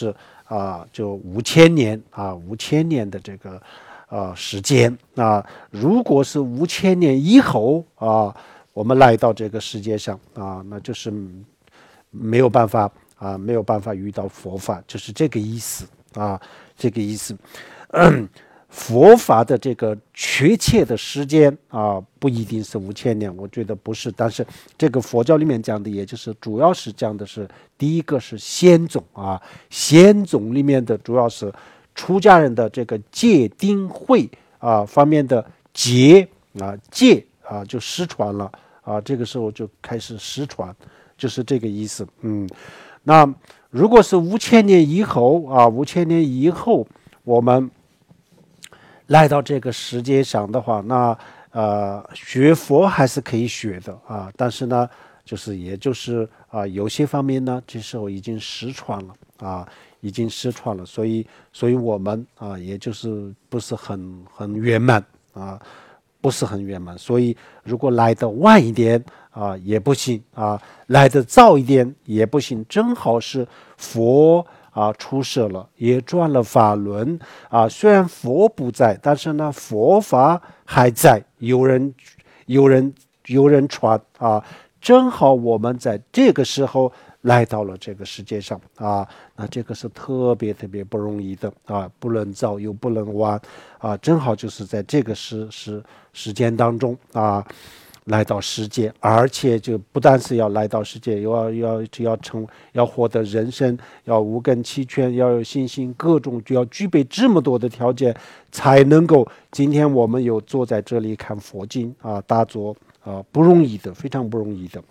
啊，就五千年啊，五千年的这个呃时间啊。如果是五千年以后啊，我们来到这个世界上啊，那就是没有办法啊，没有办法遇到佛法，就是这个意思啊，这个意思。嗯佛法的这个确切的时间啊，不一定是五千年，我觉得不是。但是这个佛教里面讲的，也就是主要是讲的是第一个是先宗啊，先宗里面的主要是出家人的这个戒定慧啊方面的戒啊戒啊就失传了啊，这个时候就开始失传，就是这个意思。嗯，那如果是五千年以后啊，五千年以后我们来到这个世界上的话，那呃学佛还是可以学的啊，但是呢，就是也就是啊有些方面呢，这时候已经失传了啊，已经失传了，所以所以我们啊，也就是不是很很圆满啊，不是很圆满，所以如果来得晚一点啊也不行啊，来得早一点也不行，正好是佛啊，出世了，也转了法轮啊。虽然佛不在，但是呢，佛法还在，有人、有人、有人传啊。正好我们在这个时候来到了这个世界上啊，那这个是特别特别不容易的啊，不能早又不能晚啊，正好就是在这个时时时间当中啊。来到世界，而且就不但是要来到世界，要要要成要获得人生，要五根齐全，要有信心，各种就要具备这么多的条件，才能够今天我们有坐在这里看佛经啊，大坐啊，不容易的，非常不容易的。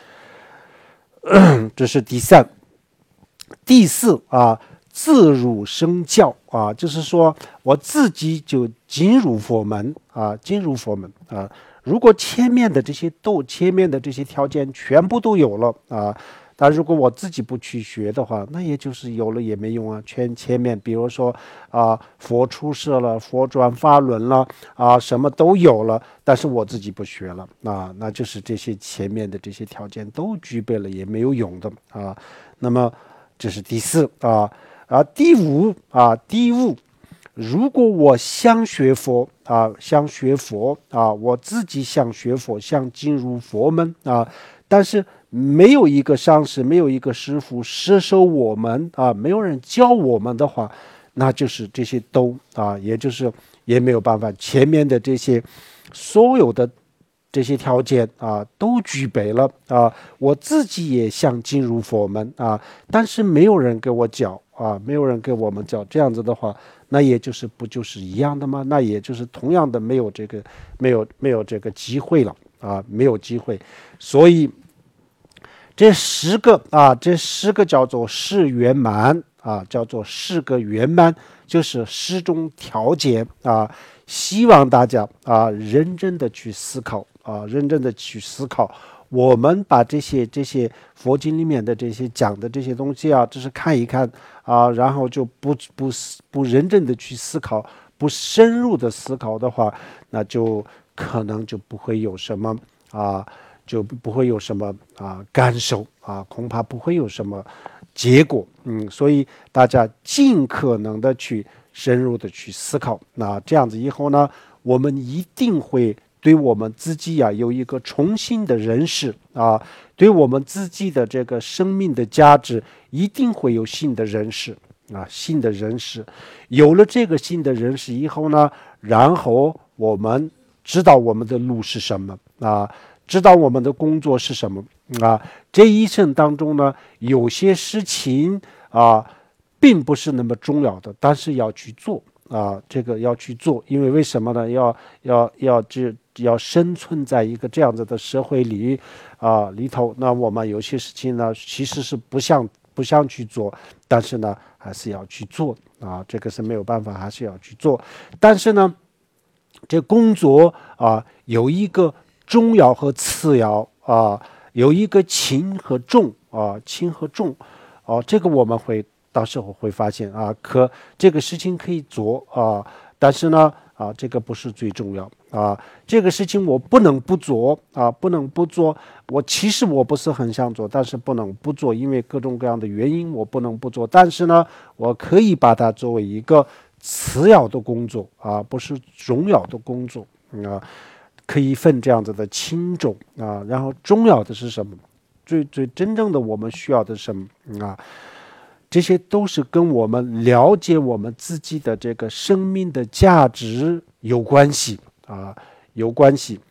这是第三，第四啊，自入生教啊，就是说我自己就进入佛门啊，进入佛门啊。如果前面的这些都前面的这些条件全部都有了啊，但如果我自己不去学的话，那也就是有了也没用啊。全前面比如说啊，佛出世了，佛转法轮了啊，什么都有了，但是我自己不学了啊，那就是这些前面的这些条件都具备了也没有用的啊。那么这是第四啊啊，第五啊，第五。如果我想学佛啊，想学佛啊，我自己想学佛，想进入佛门啊，但是没有一个上师，没有一个师父摄受我们啊，没有人教我们的话，那就是这些都啊，也就是也没有办法，前面的这些所有的这些条件啊都具备了啊，我自己也想进入佛门啊，但是没有人给我教啊，没有人给我们教，这样子的话。那也就是不就是一样的吗？那也就是同样的没有这个没有没有这个机会了啊，没有机会。所以这十个啊，这十个叫做十圆满啊，叫做十个圆满，就是十种条件啊。希望大家啊认真的去思考啊，认真的去思考。我们把这些这些佛经里面的这些讲的这些东西啊，只是看一看啊，然后就不不不认真的去思考，不深入的思考的话，那就可能就不会有什么啊，就不会有什么啊感受啊，恐怕不会有什么结果。嗯，所以大家尽可能的去深入的去思考，那这样子以后呢，我们一定会。对我们自己呀、啊、有一个重新的认识啊，对我们自己的这个生命的价值一定会有新的认识啊，新的认识。有了这个新的认识以后呢，然后我们知道我们的路是什么啊，知道我们的工作是什么啊。这一生当中呢，有些事情啊，并不是那么重要的，但是要去做。啊，这个要去做，因为为什么呢？要要要这要生存在一个这样子的社会里啊里头，那我们有些事情呢，其实是不想不想去做，但是呢，还是要去做啊，这个是没有办法，还是要去做。但是呢，这工作啊，有一个重要和次要啊，有一个轻和重啊，轻和重啊，这个我们会。到时候会发现啊，可这个事情可以做啊，但是呢啊，这个不是最重要啊，这个事情我不能不做啊，不能不做。我其实我不是很想做，但是不能不做，因为各种各样的原因我不能不做。但是呢，我可以把它作为一个次要的工作啊，不是重要的工作啊，可以分这样子的轻重啊。然后重要的是什么？最最真正的我们需要的是什么啊？这些都是跟我们了解我们自己的这个生命的价值有关系啊，有关系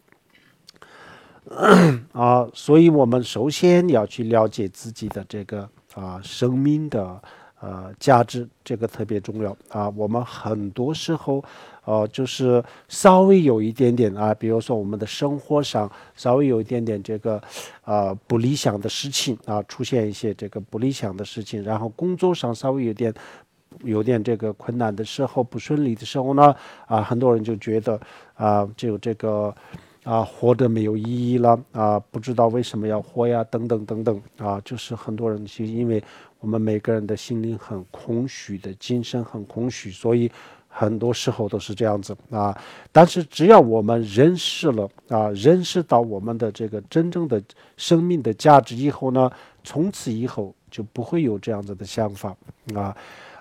啊，所以我们首先要去了解自己的这个啊生命的呃价值，这个特别重要啊。我们很多时候呃就是稍微有一点点啊，比如说我们的生活上稍微有一点点这个呃不理想的事情啊，出现一些这个不理想的事情，然后工作上稍微有点有点这个困难的时候，不顺利的时候呢，啊，很多人就觉得啊，就这个啊，活得没有意义了啊，不知道为什么要活呀，等等等等啊，就是很多人是因为我们每个人的心灵很空虚的，精神很空虚，所以很多时候都是这样子啊。但是只要我们认识了啊，认识到我们的这个真正的生命的价值以后呢，从此以后就不会有这样子的想法啊。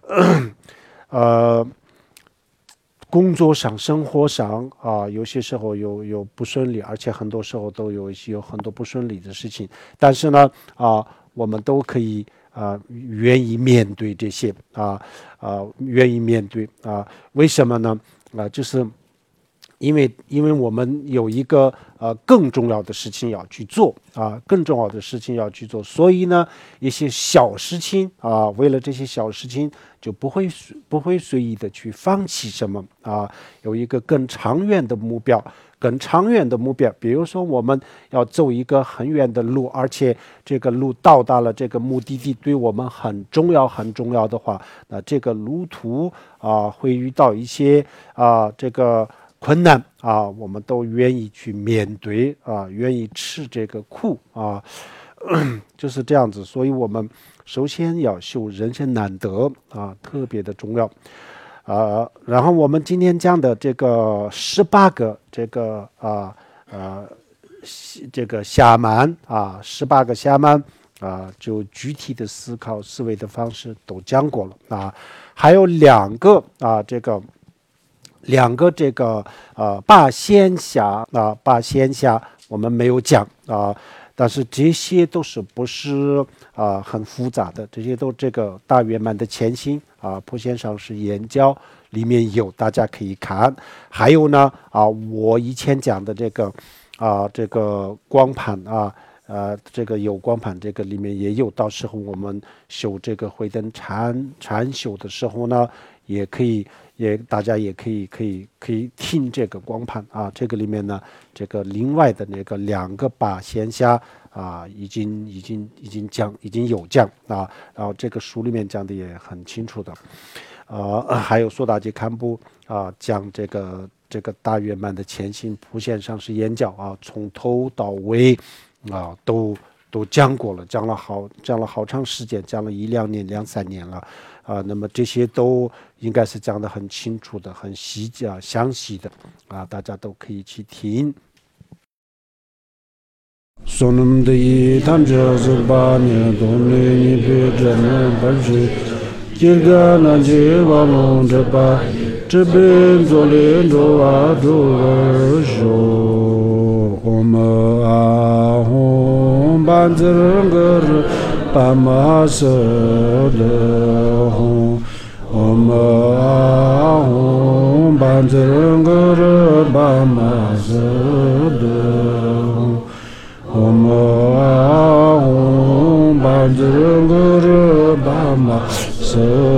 呃，工作上、生活上啊，有些时候有有不顺利，而且很多时候都有一些有很多不顺利的事情。但是呢，啊，我们都可以啊，愿意面对这些啊啊，愿意面对啊。为什么呢？啊，就是因为因为我们有一个呃更重要的事情要去做啊，更重要的事情要去做，所以呢，一些小事情啊，为了这些小事情就不会不会随意的去放弃什么啊，有一个更长远的目标，更长远的目标，比如说我们要走一个很远的路，而且这个路到达了这个目的地，对我们很重要很重要的话，那这个路途啊会遇到一些啊这个困难啊，我们都愿意去面对啊，愿意吃这个苦啊，就是这样子。所以我们首先要修人生难得啊，特别的重要啊。然后我们今天讲的这个十八个这个啊呃这个厦门啊，十八个厦门啊，就具体的思考思维的方式都讲过了啊，还有两个啊这个。两个这个呃八仙峡啊，八仙峡我们没有讲啊，但是这些都是不是啊很复杂的，这些都这个大圆满的前行啊，普贤上师言教里面有，大家可以看。还有呢啊，我以前讲的这个啊这个光盘啊。呃，这个有光盘，这个里面也有。到时候我们修这个慧灯禅禅修的时候呢，也可以，也大家也可以可以可以听这个光盘啊。这个里面呢，这个另外的那个两个八仙峡啊，已经已经已经讲已经有讲啊。然后这个书里面讲的也很清楚的，呃，还有苏大吉堪布啊，讲这个这个大圆满的前行，普贤上师言教啊，从头到尾。啊，都都讲过了，讲了好讲了好长时间，讲了一两年、两三年了，啊，那么这些都应该是讲得很清楚的、很细啊、详细的，啊，大家都可以去听。 Sonum de Tanja Zubani, Doni, Pedran, Banji, Kirgana, Jivalon, Japa, Jabin, Zolin, Doa, Doa, Jo. Om Ahom Banzangar Pamasadahom Om Ahom Banzangar Pamasadahom Om Ahom Banzangar Pamasadahom